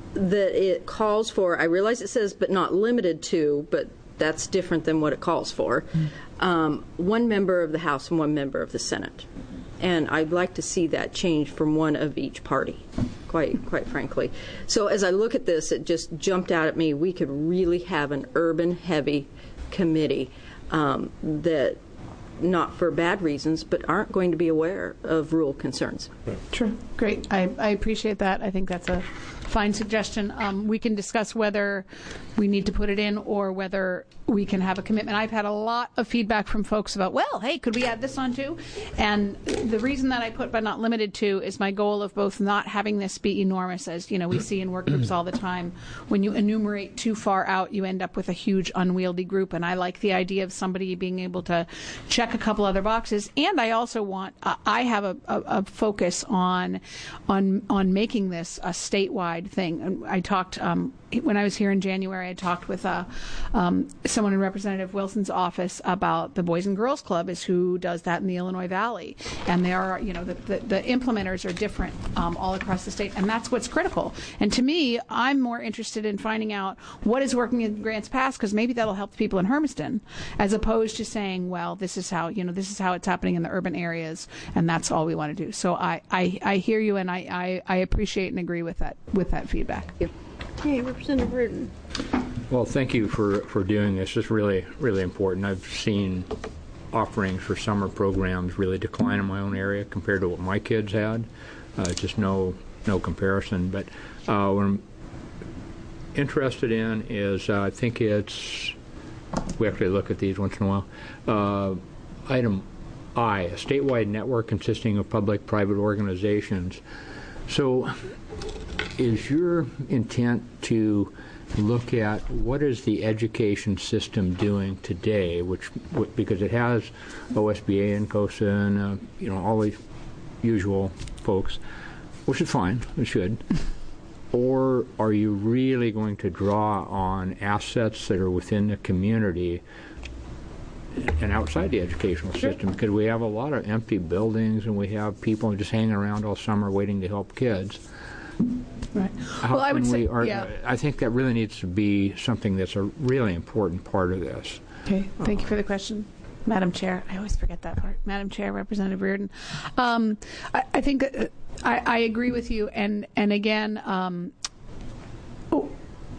that it calls for, I realize it says but not limited to, but that's different than what it calls for, um, one member of the House and one member of the Senate. And I'd like to see that change from one of each party, quite quite frankly. So as I look at this, it just jumped out at me, we could really have an urban-heavy committee um, that, not for bad reasons, but aren't going to be aware of rural concerns. True. Great. I, I appreciate that. I think that's a fine suggestion. Um, we can discuss whether we need to put it in or whether we can have a commitment. I've had a lot of feedback from folks about, well, hey, could we add this on too? And the reason that I put but not limited to is my goal of both not having this be enormous, as you know we see in work groups all the time. When you enumerate too far out, you end up with a huge unwieldy group. And I like the idea of somebody being able to check a couple other boxes. And I also want, uh, I have a, a, a focus on on on making this a statewide thing. And I talked um, when I was here in January. I talked with uh, um, someone in Representative Wilson's office about the Boys and Girls Club, is who does that in the Illinois Valley, and there are, you know, the, the, the implementers are different um, all across the state, and that's what's critical. And to me, I'm more interested in finding out what is working in Grants Pass, because maybe that'll help the people in Hermiston, as opposed to saying, well, this is how, you know, this is how it's happening in the urban areas, and that's all we want to do. So I, I, I hear you, and I, I, I appreciate and agree with that with that feedback. Thank you. Hey, Representative Reardon. Well, thank you for, for doing this. It's really, really important. I've seen offerings for summer programs really decline in my own area compared to what my kids had. Uh, just no no comparison. But uh, what I'm interested in is uh, I think it's, we actually look at these once in a while, uh, item I, a statewide network consisting of public-private organizations. So is your intent to look at what is the education system doing today, which because it has O S B A and COSA and uh, you know, all the usual folks, which is fine, it should, or are you really going to draw on assets that are within the community and outside the educational system? Because we have a lot of empty buildings and we have people just hanging around all summer waiting to help kids. Right. How well, I would can say, we, are, yeah. I think that really needs to be something that's a really important part of this. Okay, thank you for the question, Madam Chair. I always forget that part. Madam Chair, Representative Reardon. Um, I, I think uh, I, I agree with you, and and again, um, oh,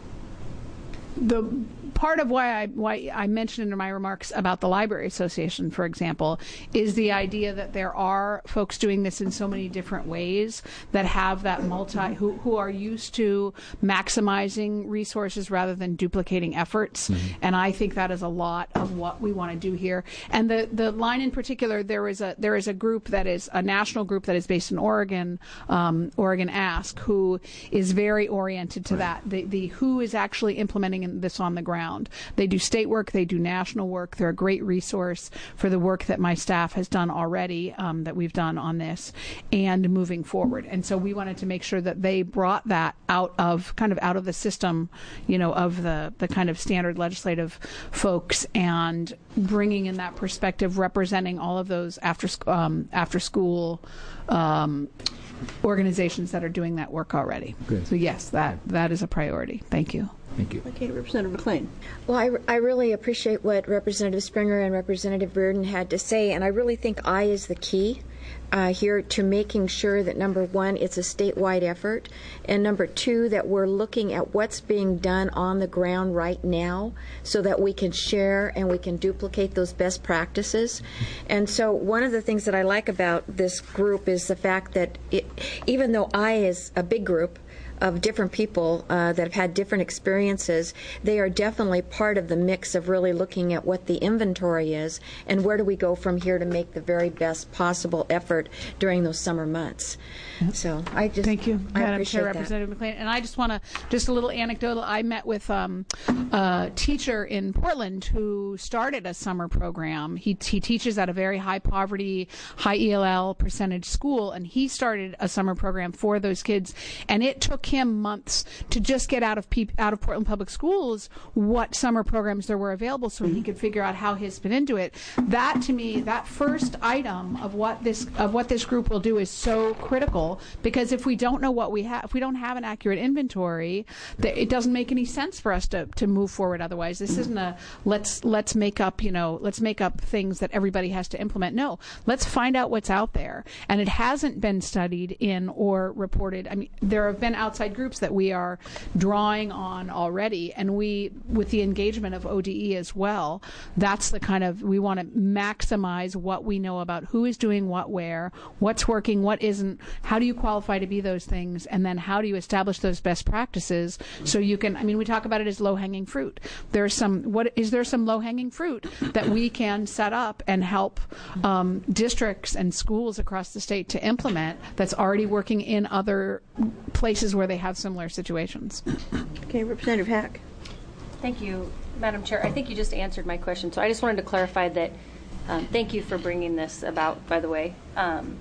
the part of why I why I mentioned in my remarks about the Library Association, for example, is the idea that there are folks doing this in so many different ways that have that multi who who are used to maximizing resources rather than duplicating efforts. Mm-hmm. And I think that is a lot of what we want to do here. And the the line in particular, there is a there is a group that is a national group that is based in Oregon, um, Oregon Ask, who is very oriented to that. The the who is actually implementing this on the ground. They do state work, they do national work. They're a great resource for the work that my staff has done already, um, that we've done on this, and moving forward. And so we wanted to make sure that they brought that out of kind of out of the system, you know, of the, the kind of standard legislative folks, and bringing in that perspective, representing all of those after um, after school um, organizations that are doing that work already. Good. So yes, that that is a priority. Thank you. Thank you. Okay, Representative McLean. Well, I, I really appreciate what Representative Springer and Representative Reardon had to say, and I really think I is the key uh, here to making sure that, number one, it's a statewide effort, and number two, that we're looking at what's being done on the ground right now so that we can share and we can duplicate those best practices. And so one of the things that I like about this group is the fact that it, even though I is a big group of different people uh, that have had different experiences, they are definitely part of the mix of really looking at what the inventory is and where do we go from here to make the very best possible effort during those summer months. Yep. So I just thank you, I Madam appreciate Chair, that. Representative McLean. And I just want to just a little anecdotal. I met with um, a teacher in Portland who started a summer program. He he teaches at a very high poverty, high E L L percentage school, and he started a summer program for those kids. And it took him months to just get out of P- out of Portland Public Schools what summer programs there were available, so he could figure out how he's been into it. That, to me, that first item of what this of what this group will do is so critical, because if we don't know what we have, if we don't have an accurate inventory, that it doesn't make any sense for us to, to move forward. Otherwise, this isn't a let's let's make up you know let's make up things that everybody has to implement. No, let's find out what's out there, and it hasn't been studied in or reported. I mean, there have been outside groups that we are drawing on already, and we, with the engagement of O D E as well, that's the kind of, we want to maximize what we know about who is doing what where, what's working, what isn't, how do you qualify to be those things, and then how do you establish those best practices so you can, I mean, we talk about it as low-hanging fruit. There's some, what is there some low-hanging fruit that we can set up and help um, districts and schools across the state to implement that's already working in other places where they have similar situations? Okay, Representative Hack. Thank you, Madam Chair. I think you just answered my question, so I just wanted to clarify that. Um, thank you for bringing this about, by the way. Um,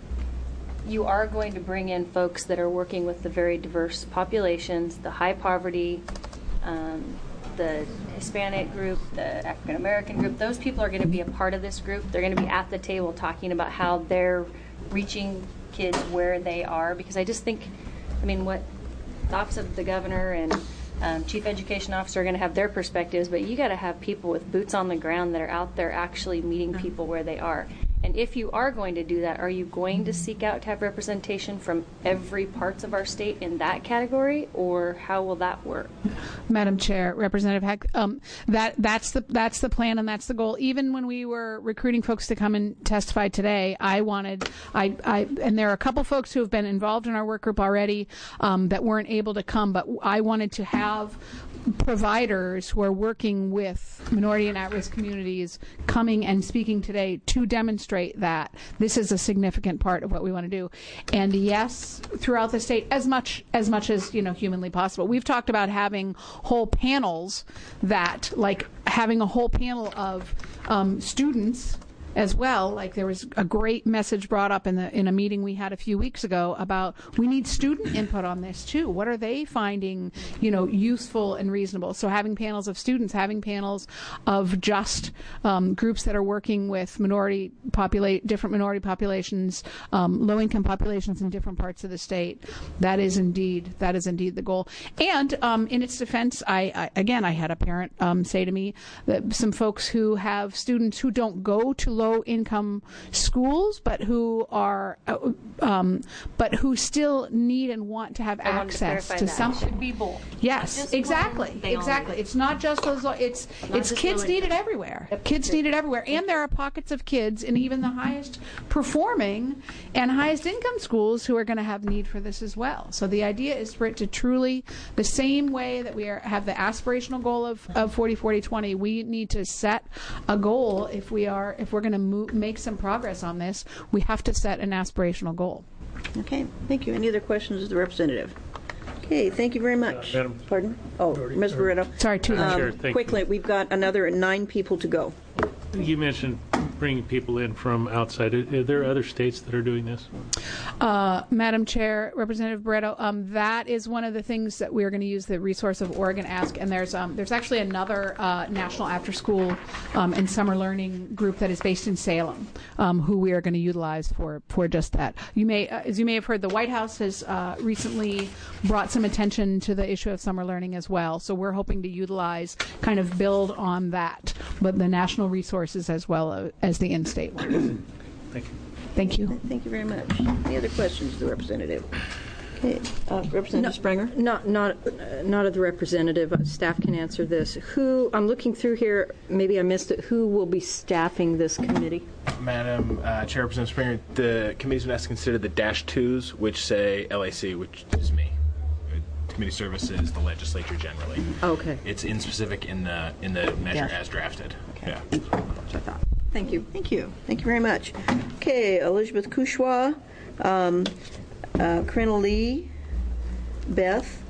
you are going to bring in folks that are working with the very diverse populations, the high poverty, um, the Hispanic group, the African American group. Those people are going to be a part of this group. They're going to be at the table talking about how they're reaching kids where they are, because I just think, I mean, what the Office of the Governor and um, Chief Education Officer are going to have their perspectives, but you got to have people with boots on the ground that are out there actually meeting people where they are. And if you are going to do that, are you going to seek out to have representation from every parts of our state in that category, or how will that work? Madam Chair, Representative Hack, um, that that's the that's the plan and that's the goal. Even when we were recruiting folks to come and testify today, I wanted I, I and there are a couple folks who have been involved in our work group already um, that weren't able to come, but I wanted to have providers who are working with minority and at-risk communities coming and speaking today to demonstrate that this is a significant part of what we want to do. And yes, throughout the state, as much as much as you know humanly possible. We've talked about having whole panels that, like having a whole panel of um, students as well. Like there was a great message brought up in the in a meeting we had a few weeks ago about we need student input on this too. What are they finding, you know, useful and reasonable? So having panels of students, having panels of just um, groups that are working with minority populate different minority populations, um, low income populations in different parts of the state. That is indeed that is indeed the goal. And um, in its defense, I, I again I had a parent um, say to me that some folks who have students who don't go to low-income schools, but who are, uh, um, but who still need and want to have I access to, to that. something. It should be both. Yes, exactly, exactly. It's not just those. It's it's kids need it everywhere. Kids need it everywhere, and there are pockets of kids in even the highest performing and highest income schools who are going to have need for this as well. So the idea is for it to truly, the same way that we are, have the aspirational goal of of forty forty twenty, we need to set a goal if we are if we're going to move, make some progress on this. We have to set an aspirational goal. Okay, thank you. Any other questions of the representative? Okay, thank you very much. Uh, Madam Pardon? Oh, Miz Barreto. Sorry, too um, Sure, thank quickly, you. we've got another nine people to go. You mentioned bringing people in from outside. Are, are there other states that are doing this? Uh, Madam Chair, Representative Barreto, um, that is one of the things that we're going to use the resource of Oregon Ask, and there's um, there's actually another uh, national after-school um, and summer learning group that is based in Salem, um, who we are going to utilize for, for just that. You may, uh, as you may have heard, the White House has uh, recently brought some attention to the issue of summer learning as well, so we're hoping to utilize, kind of build on that, but the national resources as well as the in-state ones. Thank you. Thank you. Thank you very much. Any other questions of the representative? Okay, uh, Representative No, Springer? Not, not, uh, not of the representative. Uh, Staff can answer this. Who, I'm looking through here, maybe I missed it, who will be staffing this committee? Madam uh, Chair, Representative Springer, the committee's been asked to consider the dash twos, which say L A C, which is me. Committee services, the legislature generally. Okay. It's in specific in the in the measure Yeah. as drafted. Okay. Yeah. That's what I thought. Thank you. Thank you. Thank you very much. Okay, Elizabeth Kushwa, um, uh, Corinna Lee, Beth,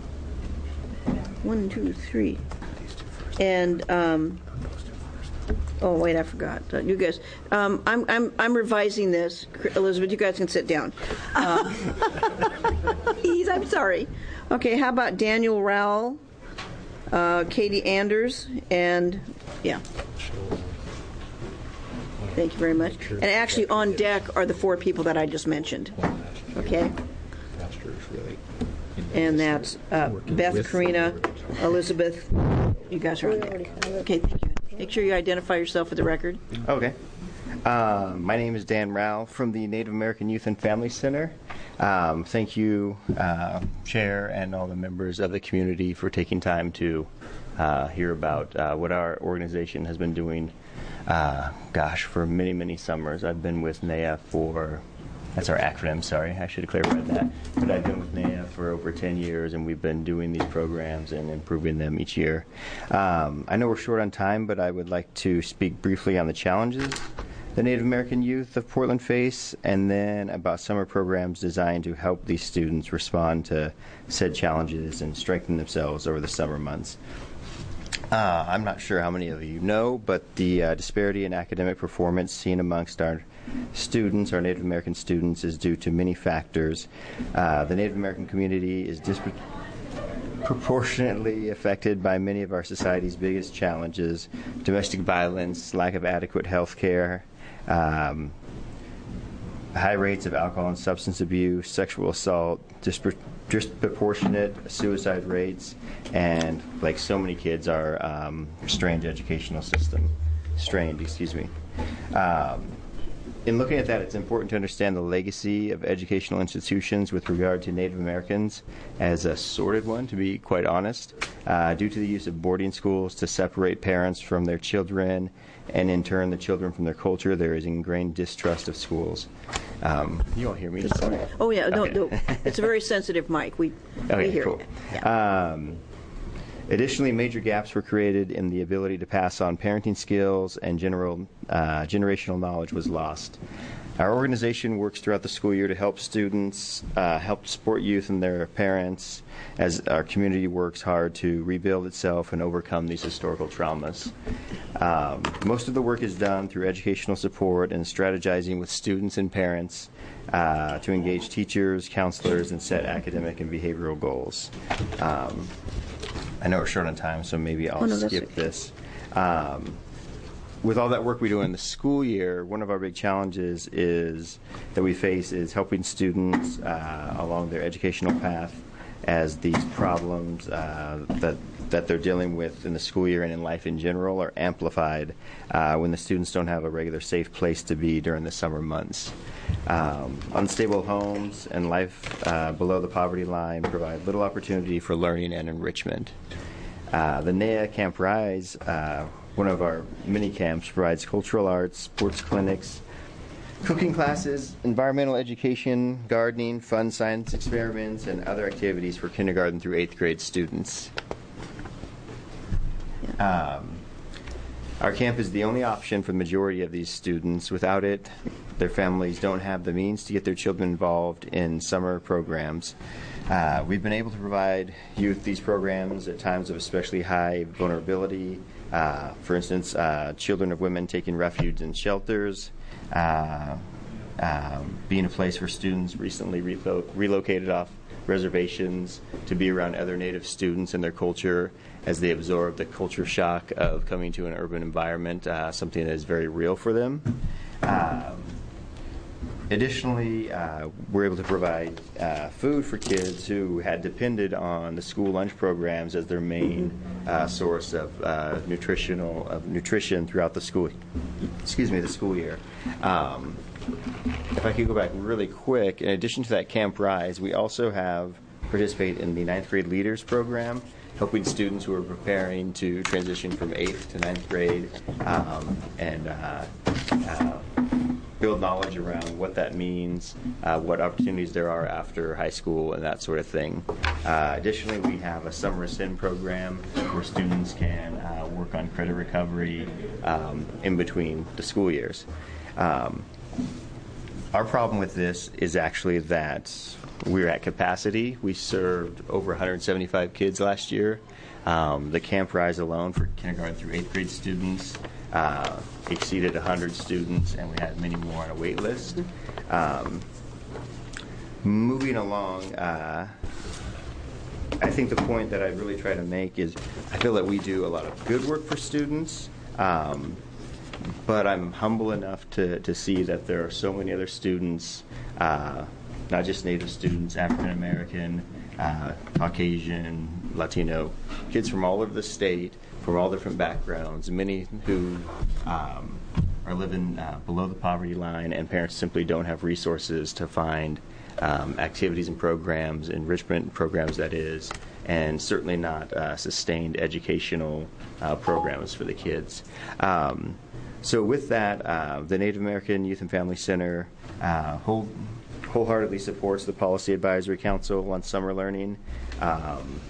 one, two, three, and um, Oh, wait, I forgot. Uh, you guys, um, I'm, I'm, I'm revising this. Elizabeth, you guys can sit down. Uh, Please, I'm sorry. Okay, how about Daniel Rowell, uh, Katie Anders, and, yeah. Thank you very much. And actually on deck are the four people that I just mentioned. Okay? And that's uh, Beth, Karina, Elizabeth. You guys are on deck. Okay, thank you. Make sure you identify yourself for the record. Okay. Uh, my name is Dan Rao from the Native American Youth and Family Center. Um, thank you, uh, Chair, and all the members of the community for taking time to uh, hear about uh, what our organization has been doing, uh, gosh, for many, many summers. I've been with N A A for, that's our acronym, sorry, I should have clarified that. But I've been with N A A for over ten years, and we've been doing these programs and improving them each year. Um, I know we're short on time, but I would like to speak briefly on the challenges the Native American youth of Portland face, and then about summer programs designed to help these students respond to said challenges and strengthen themselves over the summer months. Uh, I'm not sure how many of you know, but the uh, disparity in academic performance seen amongst our students, our Native American students, is due to many factors. Uh, the Native American community is disproportionately affected by many of our society's biggest challenges: domestic violence, lack of adequate health care, um, high rates of alcohol and substance abuse, sexual assault, dispro- disproportionate suicide rates, and, like so many kids, our um, strained educational system. Strained, excuse me. Um, in looking at that, it's important to understand the legacy of educational institutions with regard to Native Americans as a sordid one, to be quite honest, uh, due to the use of boarding schools to separate parents from their children, and in turn the children from their culture. There is ingrained distrust of schools. Um, you all hear me? Oh, yeah. No, okay. no. It's a very sensitive mic. We, okay, we hear cool. you. Yeah. Um, Additionally, major gaps were created in the ability to pass on parenting skills, and general uh, generational knowledge was lost. Our organization works throughout the school year to help students, uh, help support youth and their parents, as our community works hard to rebuild itself and overcome these historical traumas. Um, most of the work is done through educational support and strategizing with students and parents uh, to engage teachers, counselors, and set academic and behavioral goals. Um, I know we're short on time, so maybe I'll oh, no, skip okay. this. Um, with all that work we do in the school year, one of our big challenges is that we face is helping students uh, along their educational path, as these problems uh, that that they're dealing with in the school year and in life in general are amplified uh, when the students don't have a regular safe place to be during the summer months. Um, unstable homes and life uh, below the poverty line provide little opportunity for learning and enrichment. Uh, the N A A Camp Rise, uh, one of our mini camps, provides cultural arts, sports clinics, cooking classes, environmental education, gardening, fun science experiments, and other activities for kindergarten through eighth grade students. Um, our camp is the only option for the majority of these students. Without it, their families don't have the means to get their children involved in summer programs. Uh, we've been able to provide youth these programs at times of especially high vulnerability. Uh, for instance, uh, children of women taking refuge in shelters, uh, uh, being a place for students recently relo- relocated off reservations to be around other Native students and their culture as they absorb the culture shock of coming to an urban environment, uh, something that is very real for them. Um, additionally, uh, we're able to provide uh, food for kids who had depended on the school lunch programs as their main uh, source of uh, nutritional of nutrition throughout the school. Excuse me, the school year. Um, If I could go back really quick, in addition to that Camp Rise, we also have participate in the ninth grade Leaders Program, helping students who are preparing to transition from eighth to ninth grade um, and uh, uh, build knowledge around what that means, uh, what opportunities there are after high school, and that sort of thing. Uh, additionally, we have a Summer Ascend program where students can uh, work on credit recovery um, in between the school years. Um, Our problem with this is actually that we're at capacity. We served over one hundred seventy-five kids last year. Um, the Camp Rise alone for kindergarten through eighth grade students uh, exceeded one hundred students, and we had many more on a wait list. Um, moving along, uh, I think the point that I really try to make is I feel that we do a lot of good work for students, um, but I'm humble enough to, to see that there are so many other students, uh, not just Native students, African American, uh, Caucasian, Latino, kids from all over the state, from all different backgrounds, many who um, are living uh, below the poverty line, and parents simply don't have resources to find um, activities and programs, enrichment programs that is, and certainly not uh, sustained educational uh, programs for the kids. Um, so with that, uh, the Native American Youth and Family Center uh, whole, wholeheartedly supports the Policy Advisory Council on Summer Learning. Um,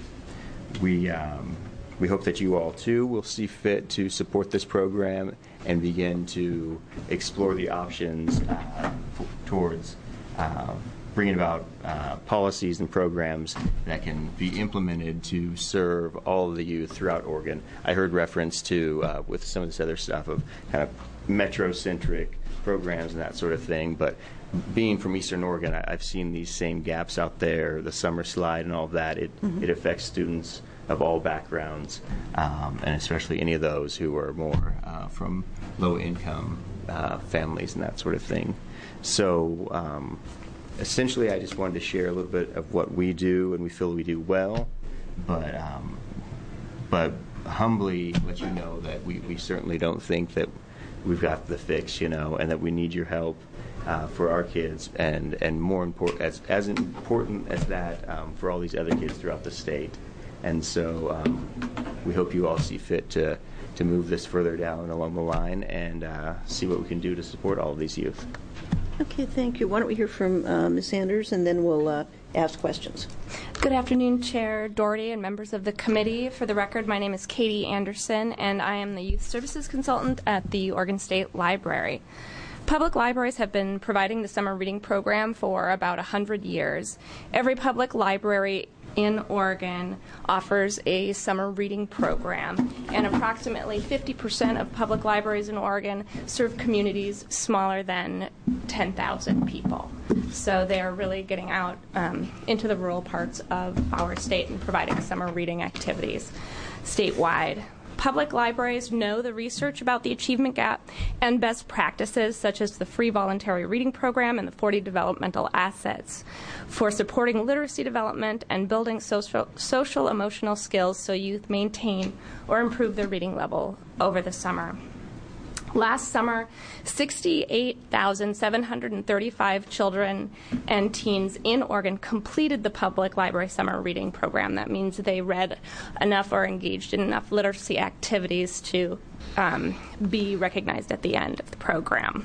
we um, we hope that you all too will see fit to support this program and begin to explore the options uh, f- towards uh, bringing about uh, policies and programs that can be implemented to serve all of the youth throughout Oregon. I heard reference to, uh, with some of this other stuff, of kind of metro-centric programs and that sort of thing, but being from Eastern Oregon, I, I've seen these same gaps out there, the summer slide and all of that. It, mm-hmm. it affects students of all backgrounds, um, and especially any of those who are more uh, from low-income uh, families and that sort of thing. So um, essentially, I just wanted to share a little bit of what we do, and we feel we do well, but um, but humbly let you know that we, we certainly don't think that we've got the fix, you know, and that we need your help uh, for our kids, and, and more important, as, as important as that, um, for all these other kids throughout the state. And so um, we hope you all see fit to, to move this further down along the line and uh, see what we can do to support all of these youth. Okay, thank you. Why don't we hear from uh, Miz Sanders, and then we'll uh, ask questions. Good afternoon, Chair Doherty and members of the committee. For the record, my name is Katie Anderson, and I am the Youth Services Consultant at the Oregon State Library. Public libraries have been providing the summer reading program for about one hundred years. Every public library in Oregon offers a summer reading program, and approximately fifty percent of public libraries in Oregon serve communities smaller than ten thousand people. So they're really getting out um, into the rural parts of our state and providing summer reading activities statewide. Public libraries know the research about the achievement gap and best practices, such as the free voluntary reading program and the forty developmental assets for supporting literacy development and building social, social emotional skills so youth maintain or improve their reading level over the summer. Last summer, sixty-eight thousand seven hundred thirty-five children and teens in Oregon completed the public library summer reading program. That means they read enough or engaged in enough literacy activities to um, be recognized at the end of the program.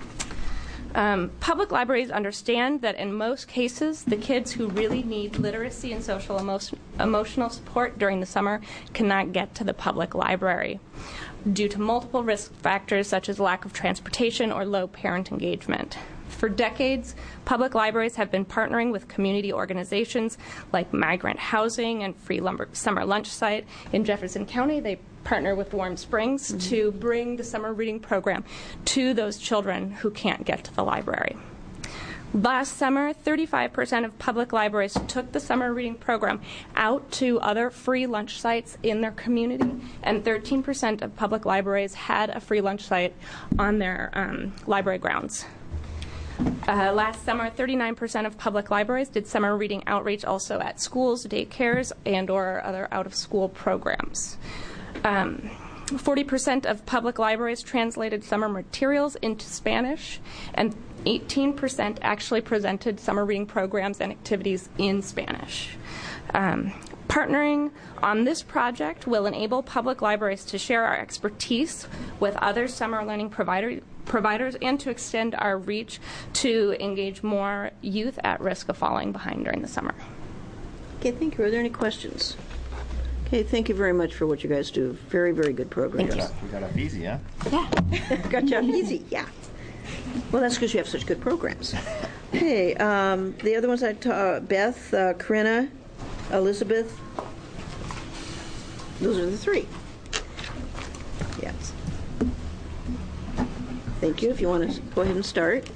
Um, public libraries understand that in most cases, the kids who really need literacy and social emo- emotional support during the summer cannot get to the public library due to multiple risk factors such as lack of transportation or low parent engagement. For decades, public libraries have been partnering with community organizations like Migrant Housing and Free Lumber Summer Lunch Site. In Jefferson County, they partner with Warm Springs mm-hmm. to bring the summer reading program to those children who can't get to the library. Last summer, thirty-five percent of public libraries took the summer reading program out to other free lunch sites in their community, and thirteen percent of public libraries had a free lunch site on their um, library grounds. Uh, last summer, thirty-nine percent of public libraries did summer reading outreach also at schools, daycares, and or other out-of-school programs. Um, forty percent of public libraries translated summer materials into Spanish, and eighteen percent actually presented summer reading programs and activities in Spanish. Um, partnering on this project will enable public libraries to share our expertise with other summer learning provider, providers and to extend our reach to engage more youth at risk of falling behind during the summer. Okay, thank you. Are there any questions? Okay, thank you very much for what you guys do. Very, very good program. Thank you. We got off easy, huh? Yeah. Got you off easy, yeah. Well, that's because you have such good programs. Okay, um, the other ones I ta- Beth, uh, Corinna, Elizabeth. Those are the three. Yes. Thank you. If you want to go ahead and start.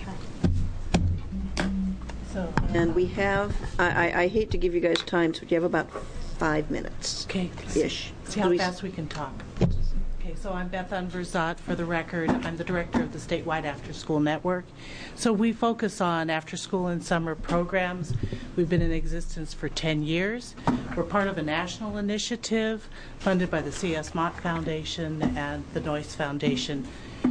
So, and we have, I, I, I hate to give you guys time, so you have about five minutes. Okay. Ish. See how Please. fast we can talk. Okay, so I'm Beth Unverzat. For the record, I'm the director of the statewide after-school network. So we focus on after-school and summer programs. We've been in existence for ten years. We're part of a national initiative funded by the C S Mott Foundation and the Noyce Foundation.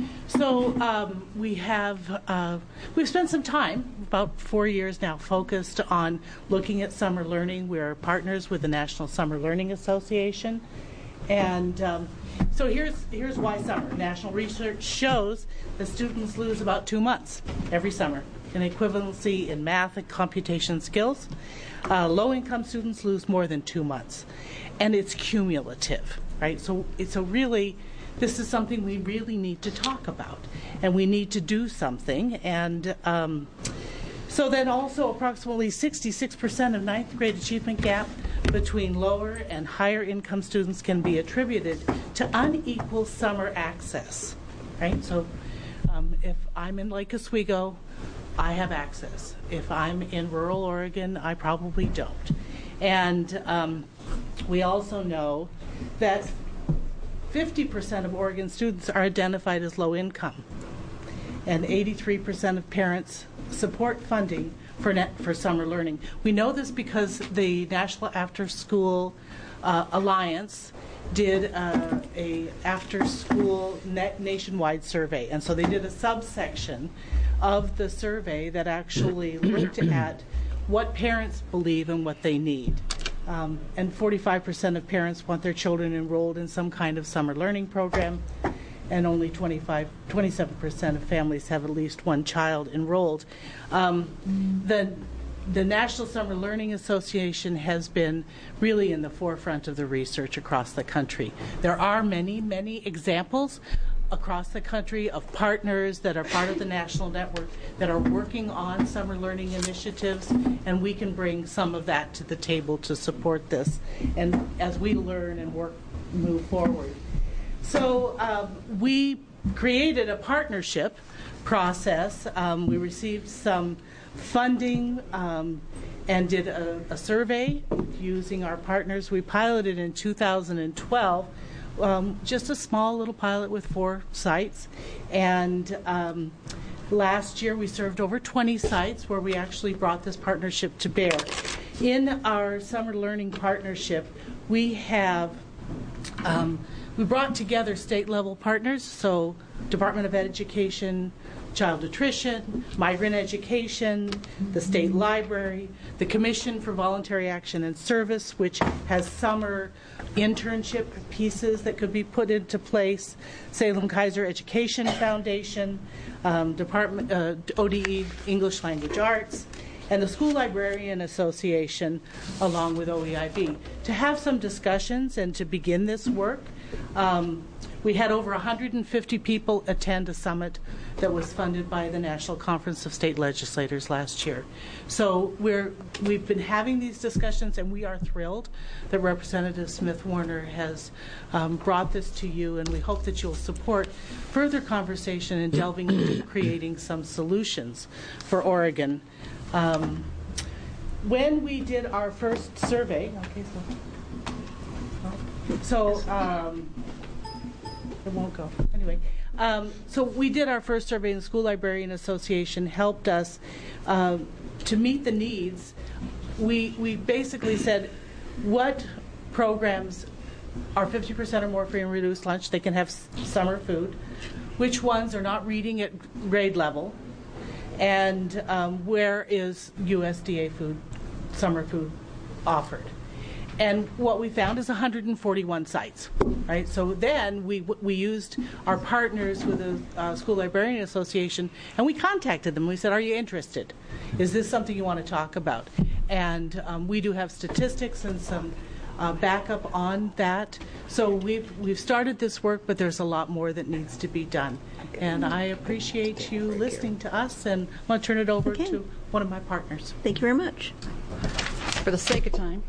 So um, we have uh, we've spent some time, about four years now, focused on looking at summer learning. We are partners with the National Summer Learning Association. And um, so here's here's why summer. National research shows that students lose about two months every summer in equivalency in math and computation skills. Uh, low-income students lose more than two months, and it's cumulative, right? So it's a really this is something we really need to talk about, and we need to do something. And um, so then also approximately sixty-six percent of ninth grade achievement gap between lower and higher income students can be attributed to unequal summer access, right? So um, if I'm in Lake Oswego, I have access. If I'm in rural Oregon, I probably don't. And um, we also know that fifty percent of Oregon students are identified as low income, and eighty-three percent of parents support funding for net, for summer learning. We know this because the National After School uh, Alliance did uh, a after school net nationwide survey, and so they did a subsection of the survey that actually looked at what parents believe and what they need. Um, and forty-five percent of parents want their children enrolled in some kind of summer learning program, and only twenty-five, twenty-seven percent of families have at least one child enrolled. Um, the, the National Summer Learning Association has been really in the forefront of the research across the country. There are many, many examples across the country of partners that are part of the national network that are working on summer learning initiatives, and we can bring some of that to the table to support this, and as we learn and work, move forward. So um, we created a partnership process. Um, we received some funding um, and did a, a survey using our partners. We piloted in two thousand twelve. Um, just a small little pilot with four sites, and um, last year we served over twenty sites where we actually brought this partnership to bear. In our summer learning partnership, we have um, we brought together state level partners, so Department of Education, Child Nutrition, Migrant Education, the State Library, the Commission for Voluntary Action and Service, which has summer internship pieces that could be put into place, Salem Kaiser Education Foundation, um, Department uh, O D E English Language Arts, and the School Librarian Association, along with O E I B, to have some discussions and to begin this work. Um, we had over one hundred fifty people attend a summit that was funded by the National Conference of State Legislators last year. So we're, we've been having these discussions, and we are thrilled that Representative Smith Warner has um, brought this to you, and we hope that you'll support further conversation and delving into creating some solutions for Oregon. Um, when we did our first survey, okay, so, so um, it won't go. Anyway, um, so we did our first survey, and the School Librarian Association helped us uh, to meet the needs. We, we basically said, what programs are fifty percent or more free and reduced lunch? They can have s- summer food. Which ones are not reading at grade level? And um, where is U S D A food, summer food offered? And what we found is one hundred forty-one sites, right? So then we we used our partners with the uh, School Librarian Association, and we contacted them. We said, are you interested? Is this something you want to talk about? And um, we do have statistics and some uh, backup on that. So we've we've started this work, but there's a lot more that needs to be done. And I appreciate you listening to us, and I'm going to turn it over Okay. to one of my partners. Thank you very much. For the sake of time.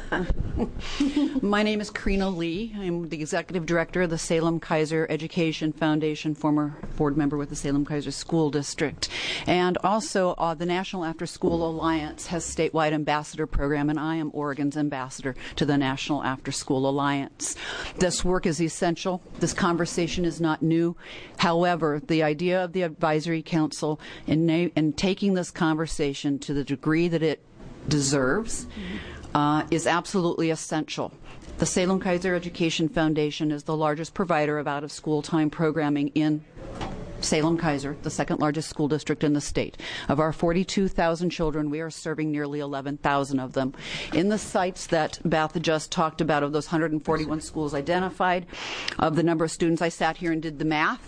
My name is Karina Lee. I'm the Executive Director of the Salem Kaiser Education Foundation, former board member with the Salem Kaiser School District. And also uh, the National After School Alliance has statewide ambassador program, and I am Oregon's ambassador to the National After School Alliance. This work is essential. This conversation is not new. However, the idea of the Advisory Council in, na- in taking this conversation to the degree that it deserves uh, is absolutely essential. The Salem Kaiser Education Foundation is the largest provider of out-of-school time programming in Salem Kaiser, the second largest school district in the state. Of our forty-two thousand children, we are serving nearly eleven thousand of them. In the sites that Beth just talked about, of those one hundred forty-one schools identified, of the number of students, I sat here and did the math,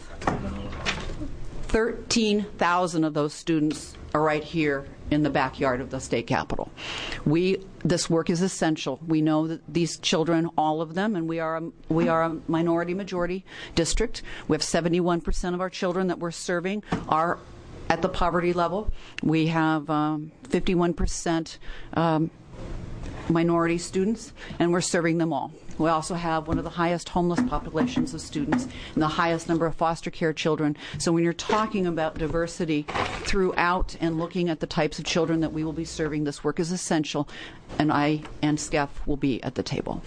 thirteen thousand of those students are right here in the backyard of the state capitol. We, this work is essential. We know that these children, all of them, and we are a, we are a minority majority district. We have seventy-one percent of our children that we're serving are at the poverty level. We have um, fifty-one percent um, minority students, and we're serving them all. We also have one of the highest homeless populations of students and the highest number of foster care children. So when you're talking about diversity throughout and looking at the types of children that we will be serving, this work is essential, and I and S C A F will be at the table.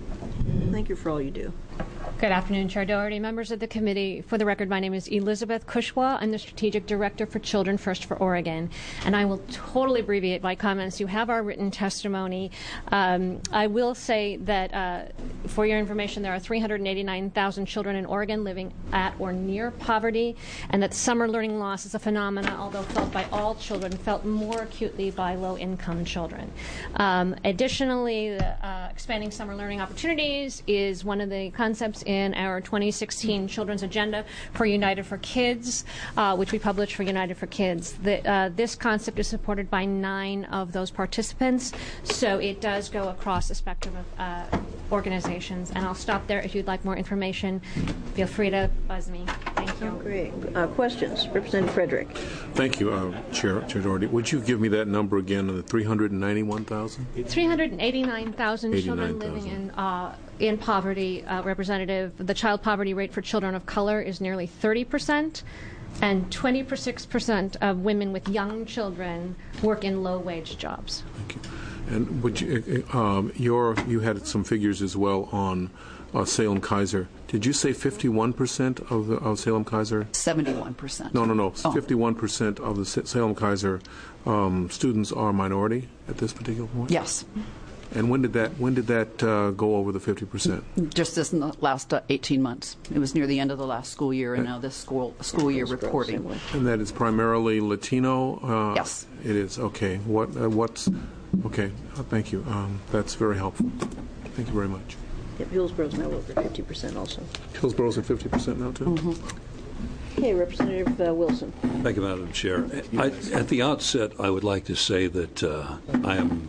Thank you for all you do. Good afternoon, Chair Doherty, members of the committee. For the record, my name is Elizabeth Kushwa. I'm the Strategic Director for Children First for Oregon, and I will totally abbreviate my comments. You have our written testimony. Um, I will say that, uh, for your information, there are three hundred eighty-nine thousand children in Oregon living at or near poverty, and that summer learning loss is a phenomenon, although felt by all children, felt more acutely by low-income children. Um, additionally, the, uh, expanding summer learning opportunities is one of the concepts in our twenty sixteen Children's Agenda for United for Kids, uh, which we published for United for Kids. The, uh, this concept is supported by nine of those participants, so it does go across the spectrum of uh, organizations. And I'll stop there. If you'd like more information, feel free to buzz me. Thank you. Oh, great. Uh, questions? Representative Frederick. Thank you, uh, Chair, Chair Doherty. Would you give me that number again, the three hundred ninety-one thousand? three hundred eighty-nine thousand children living in uh, in poverty. Uh, representative, the child poverty rate for children of color is nearly thirty percent, and twenty-six percent of women with young children work in low-wage jobs. Thank you. And would you, um, your, you had some figures as well on uh, Salem Kaiser. Did you say fifty-one percent of the of Salem Kaiser? seventy-one percent. No, no, no. Oh. fifty-one percent of the Salem Kaiser um, students are minority at this particular point? Yes. And when did that when did that uh, go over the fifty percent? Just this in the last uh, eighteen months. It was near the end of the last school year, and now this school school year reporting. And that is primarily Latino? Uh, yes. It is. Okay. What uh, what's okay. Uh, thank you. Um, that's very helpful. Thank you very much. Yep, Hillsboro's now over fifty percent also. Hillsboro's at fifty percent now, too? Mm-hmm. Okay, Representative uh, Wilson. Thank you, Madam Chair. I, at the outset, I would like to say that uh, I am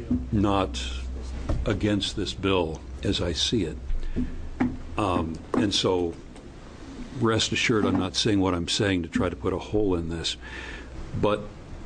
not against this bill as I see it. Um, and so rest assured I'm not saying what I'm saying to try to put a hole in this. But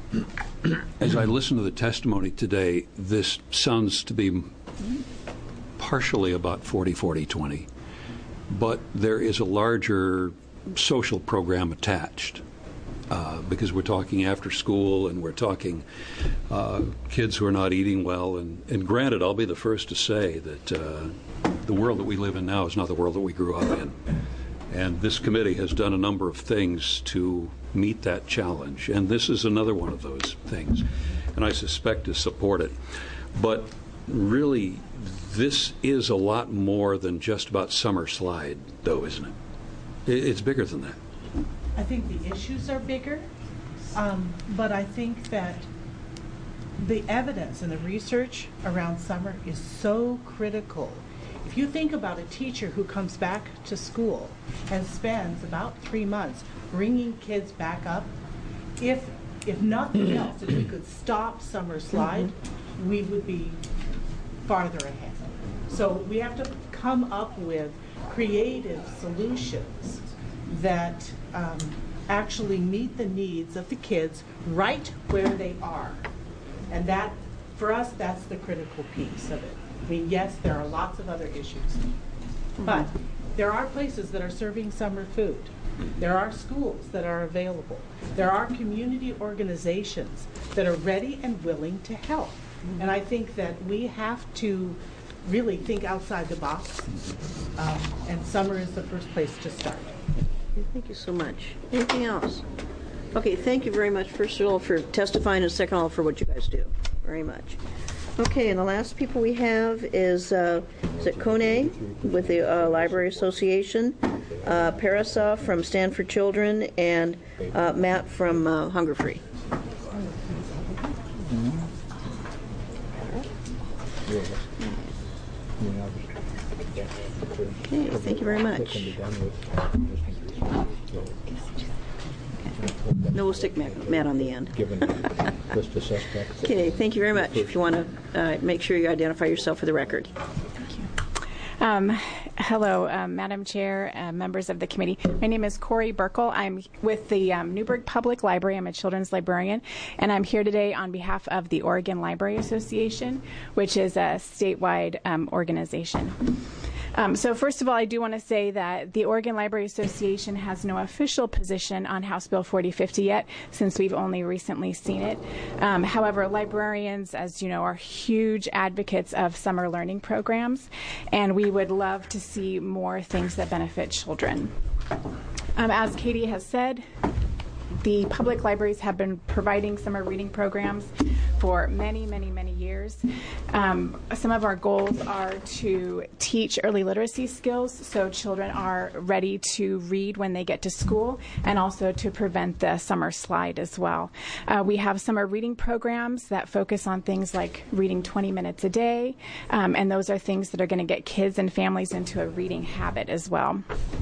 as I listen to the testimony today, this sounds to be partially about forty forty twenty. But there is a larger social program attached uh, because we're talking after school and we're talking uh, kids who are not eating well. And, and granted, I'll be the first to say that uh, the world that we live in now is not the world that we grew up in. And this committee has done a number of things to meet that challenge. And this is another one of those things. And I suspect to support it. But really, this is a lot more than just about summer slide, though, isn't it? It's bigger than that. I think the issues are bigger, um, but I think that the evidence and the research around summer is so critical. If you think about a teacher who comes back to school and spends about three months bringing kids back up, if if nothing else, if we could stop summer slide, we would be farther ahead. So we have to come up with creative solutions that um, actually meet the needs of the kids right where they are. And that, for us, that's the critical piece of it. I mean, yes, there are lots of other issues, mm-hmm. but there are places that are serving summer food. There are schools that are available. There are community organizations that are ready and willing to help. Mm-hmm. And I think that we have to really think outside the box, um, and summer is the first place to start. Thank you so much. Anything else? Okay, thank you very much, first of all, for testifying, and second of all, for what you guys do. Very much. Okay, and the last people we have is, uh, is it Kone with the uh, Library Association, uh, Parasa from Stand for Children, and uh, Matt from uh, Hunger Free. Okay, thank you very much. No, we'll stick Matt, Matt on the end. Okay, thank you very much. If you want to uh, make sure you identify yourself for the record. Um, hello, um, Madam Chair, uh, members of the committee. My name is Corey Burkle. I'm with the um, Newburgh Public Library. I'm a children's librarian, and I'm here today on behalf of the Oregon Library Association, which is a statewide um, organization. Um, so first of all, I do want to say that the Oregon Library Association has no official position on House Bill forty fifty yet, since we've only recently seen it. Um, however, librarians, as you know, are huge advocates of summer learning programs, and we would love to see more things that benefit children. Um, as Katie has said, the public libraries have been providing summer reading programs for many, many, many years. Um, some of our goals are to teach early literacy skills so children are ready to read when they get to school, and also to prevent the summer slide as well. Uh, we have summer reading programs that focus on things like reading twenty minutes a day, um, and those are things that are going to get kids and families into a reading habit as well.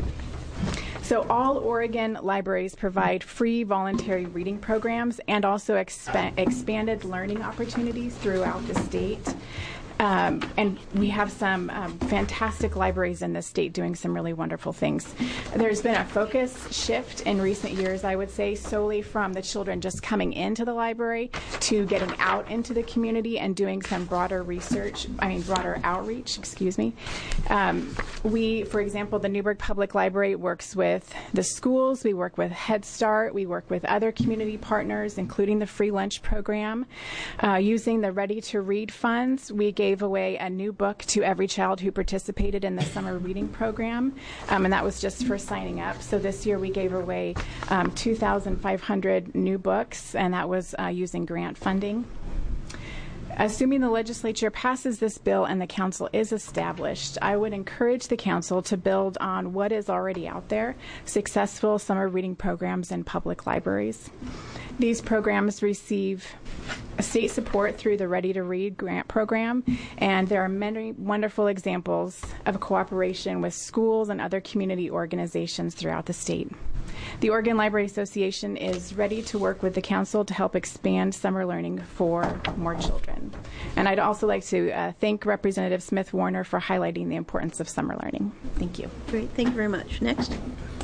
So all Oregon libraries provide free voluntary reading programs and also expa- expanded learning opportunities throughout the state. Um, and we have some um, fantastic libraries in this state doing some really wonderful things. There's been a focus shift in recent years, I would say, solely from the children just coming into the library to getting out into the community and doing some broader research, I mean broader outreach, excuse me. Um, we, for example, the Newburgh Public Library works with the schools, we work with Head Start, we work with other community partners, including the free lunch program. Uh, using the Ready to Read funds, we gave away a new book to every child who participated in the summer reading program, um, and that was just for signing up. So this year we gave away um, two thousand five hundred new books, and that was uh, using grant funding. Assuming the legislature passes this bill and the council is established, I would encourage the council to build on what is already out there, successful summer reading programs in public libraries. These programs receive state support through the Ready to Read grant program, and there are many wonderful examples of cooperation with schools and other community organizations throughout the state. The Oregon Library Association is ready to work with the council to help expand summer learning for more children. And I'd also like to uh, thank Representative Smith Warner for highlighting the importance of summer learning. Thank you. Great, thank you very much. Next.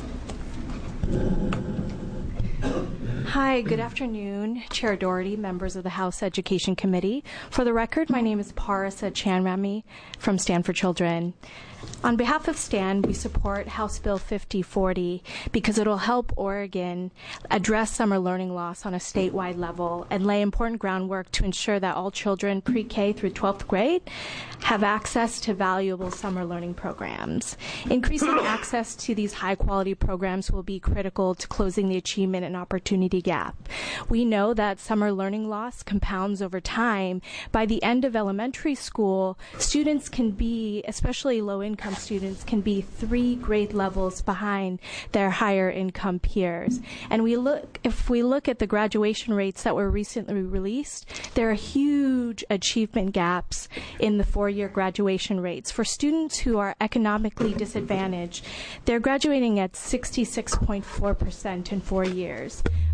Hi, good afternoon, Chair Doherty, members of the House Education Committee. For the record, my name is Parasa Chanrami from Stand for Children. On behalf of STAN, we support House Bill fifty forty because it will help Oregon address summer learning loss on a statewide level and lay important groundwork to ensure that all children pre-K through twelfth grade have access to valuable summer learning programs. Increasing access to these high-quality programs will be critical to closing the achievement and opportunity gap. We know that summer learning loss compounds over time. By the end of elementary school, students can be, especially low-income students, can be three grade levels behind their higher income peers. And we look, if we look at the graduation rates that were recently released, there are huge achievement gaps in the four-year graduation rates. For students who are economically disadvantaged, they're graduating at sixty-six point four percent in four years.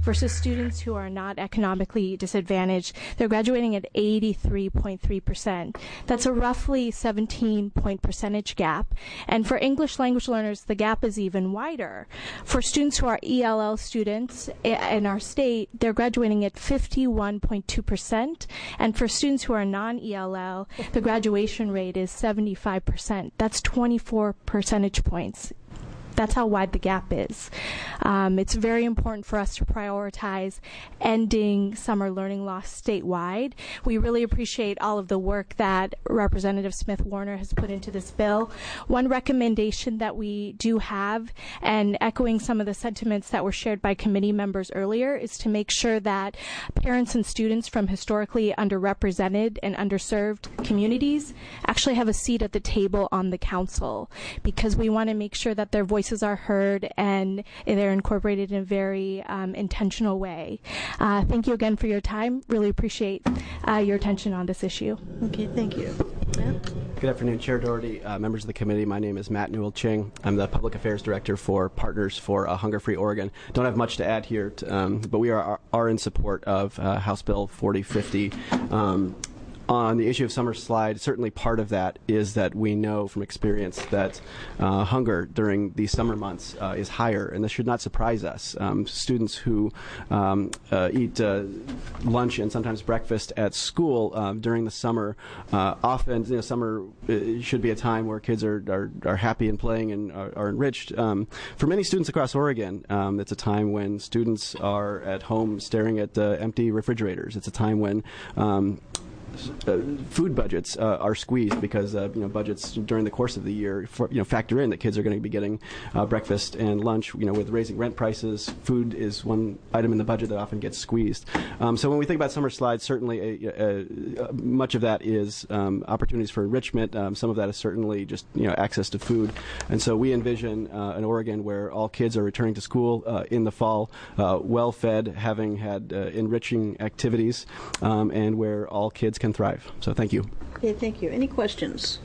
versus students who are not economically disadvantaged, they're graduating at eighty-three point three percent. That's a roughly seventeen point percentage gap. And for English language learners, the gap is even wider. For students who are E L L students in our state, they're graduating at fifty-one point two percent. And for students who are non-E L L, the graduation rate is seventy-five percent. That's twenty-four percentage points. That's how wide the gap is. Um, it's very important for us to prioritize ending summer learning loss statewide. We really appreciate all of the work that Representative Smith Warner has put into this bill. One recommendation that we do have, and echoing some of the sentiments that were shared by committee members earlier, is to make sure that parents and students from historically underrepresented and underserved communities actually have a seat at the table on the council, because we want to make sure that their voices are heard and they're incorporated in a very um, intentional way. Uh, thank you again for your time. Really appreciate uh, your attention on this issue. Okay, thank you. Yeah. Good afternoon, Chair Doherty, uh, members of the committee. My name is Matt Newell-Ching. I'm the Public Affairs Director for Partners for uh, Hunger-Free Oregon. Don't have much to add here, to, um, but we are, are in support of uh, House Bill forty fifty. Um, On the issue of summer slide, certainly part of that is that we know from experience that uh, hunger during the summer months uh, is higher, and this should not surprise us. Um, students who um, uh, eat uh, lunch and sometimes breakfast at school um, during the summer, uh, often, you know, summer uh, should be a time where kids are, are, are happy and playing and are, are enriched. Um, for many students across Oregon, um, it's a time when students are at home staring at uh, empty refrigerators. It's a time when um, Uh, food budgets uh, are squeezed because uh, you know budgets during the course of the year for, you know factor in that kids are going to be getting uh, breakfast and lunch. You know, with raising rent prices, food is one item in the budget that often gets squeezed. Um, so when we think about summer slides, certainly a, a, a, much of that is um, opportunities for enrichment. Um, some of that is certainly just you know access to food. And so we envision uh, an Oregon where all kids are returning to school uh, in the fall, uh, well fed, having had uh, enriching activities, um, and where all kids can thrive. So thank you. Okay, thank you. Any questions?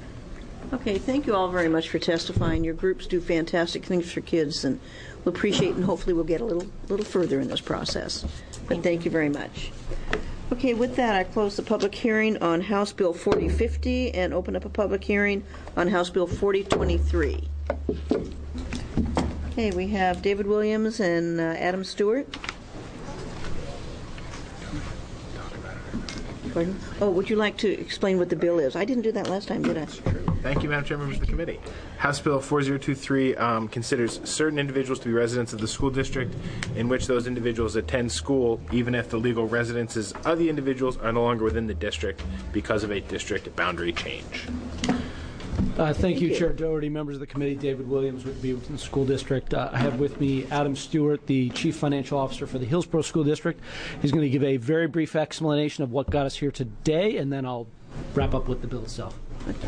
Okay, thank you all very much for testifying. Your groups do fantastic things for kids, and we'll appreciate, and hopefully we'll get a little little further in this process. But thank you very much. Okay, with that, I close the public hearing on House Bill forty fifty and open up a public hearing on House Bill forty twenty-three. Okay, we have David Williams and uh, Adam Stewart. Pardon? Oh, would you like to explain what the bill is? I didn't do that last time, did I? Thank you, Madam Chair, members of the committee. House Bill forty twenty-three um, considers certain individuals to be residents of the school district in which those individuals attend school, even if the legal residences of the individuals are no longer within the district because of a district boundary change. Uh, thank you, Chair Doherty, members of the committee. David Williams with the Beaverton School District. Uh, I have with me Adam Stewart, the Chief Financial Officer for the Hillsborough School District. He's going to give a very brief explanation of what got us here today, and then I'll wrap up with the bill itself.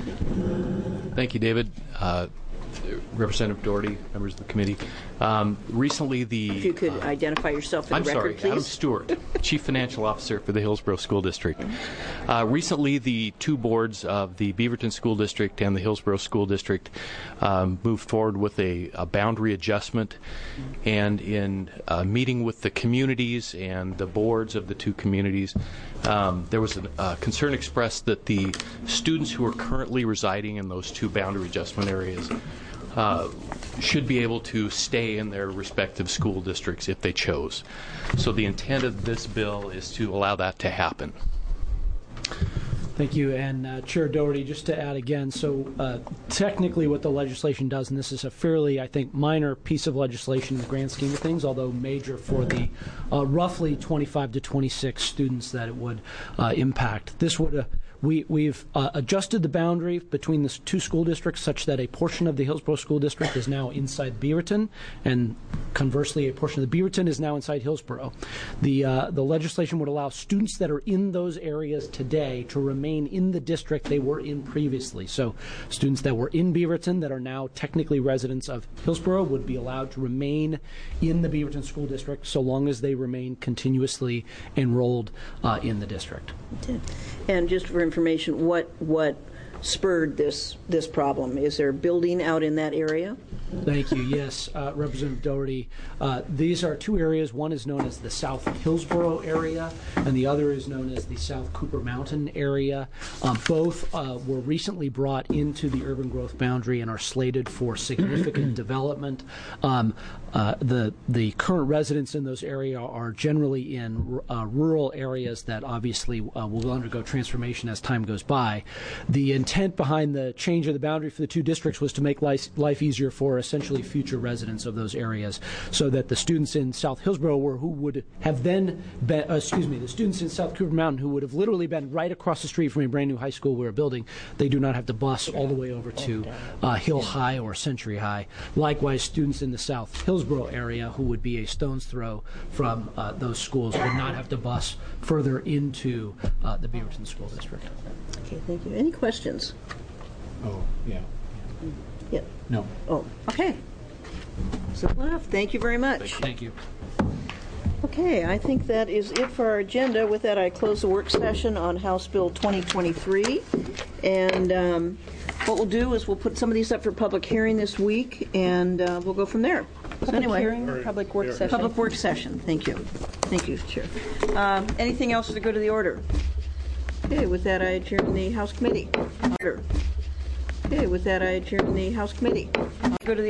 Thank you, David. Uh, Representative Doherty, members of the committee. Um, recently, the if you could uh, identify yourself for I'm the record, sorry, please. Adam Stewart, Chief Financial Officer for the Hillsborough School District. Uh, recently, the two boards of the Beaverton School District and the Hillsborough School District um, moved forward with a, a boundary adjustment, and in uh, meeting with the communities and the boards of the two communities, um, there was a uh, concern expressed that the students who are currently residing in those two boundary adjustment areas Uh, should be able to stay in their respective school districts if they chose. So the intent of this bill is to allow that to happen. Thank you. And uh, Chair Doherty, just to add again, so uh, technically what the legislation does, and this is a fairly, I think, minor piece of legislation in the grand scheme of things, although major for the uh, roughly twenty-five to twenty-six students that it would uh, impact. This would uh, We, we've uh, adjusted the boundary between the two school districts such that a portion of the Hillsborough School District is now inside Beaverton, and conversely, a portion of the Beaverton is now inside Hillsborough. The, uh, the legislation would allow students that are in those areas today to remain in the district they were in previously. So students that were in Beaverton that are now technically residents of Hillsborough would be allowed to remain in the Beaverton School District so long as they remain continuously enrolled uh, in the district. And just for information, what what spurred this this problem? Is there building out in that area? Thank you. Yes, uh, Representative Doherty. Uh, these are two areas. One is known as the South Hillsborough area, and the other is known as the South Cooper Mountain area. Um, both uh, were recently brought into the urban growth boundary and are slated for significant development. Um, uh, the the current residents in those areas are generally in uh, rural areas that obviously uh, will undergo transformation as time goes by. The intent behind the change of the boundary for the two districts was to make life, life easier for essentially future residents of those areas, so that the students in South Hillsborough were, who would have then been, uh, excuse me, the students in South Cooper Mountain who would have literally been right across the street from a brand new high school we were building, they do not have to bus all the way over to uh, Hill High or Century High. Likewise, students in the South Hillsborough area who would be a stone's throw from uh, those schools would not have to bus further into uh, the Beaverton School District. Okay, thank you. Any questions? Oh, yeah. Yeah. No. Oh, okay. Simple enough. Thank you very much. Thank you. Okay, I think that is it for our agenda. With that, I close the work session on House Bill twenty twenty-three. And um, what we'll do is we'll put some of these up for public hearing this week, and uh, we'll go from there. So Public anyway, hearing or public work session? Public work session. Thank you. Thank you, Chair. Um, anything else to go to the order? Okay, with that, I adjourn the House Committee. Order. Okay, with that, I adjourn the House Committee. Go to the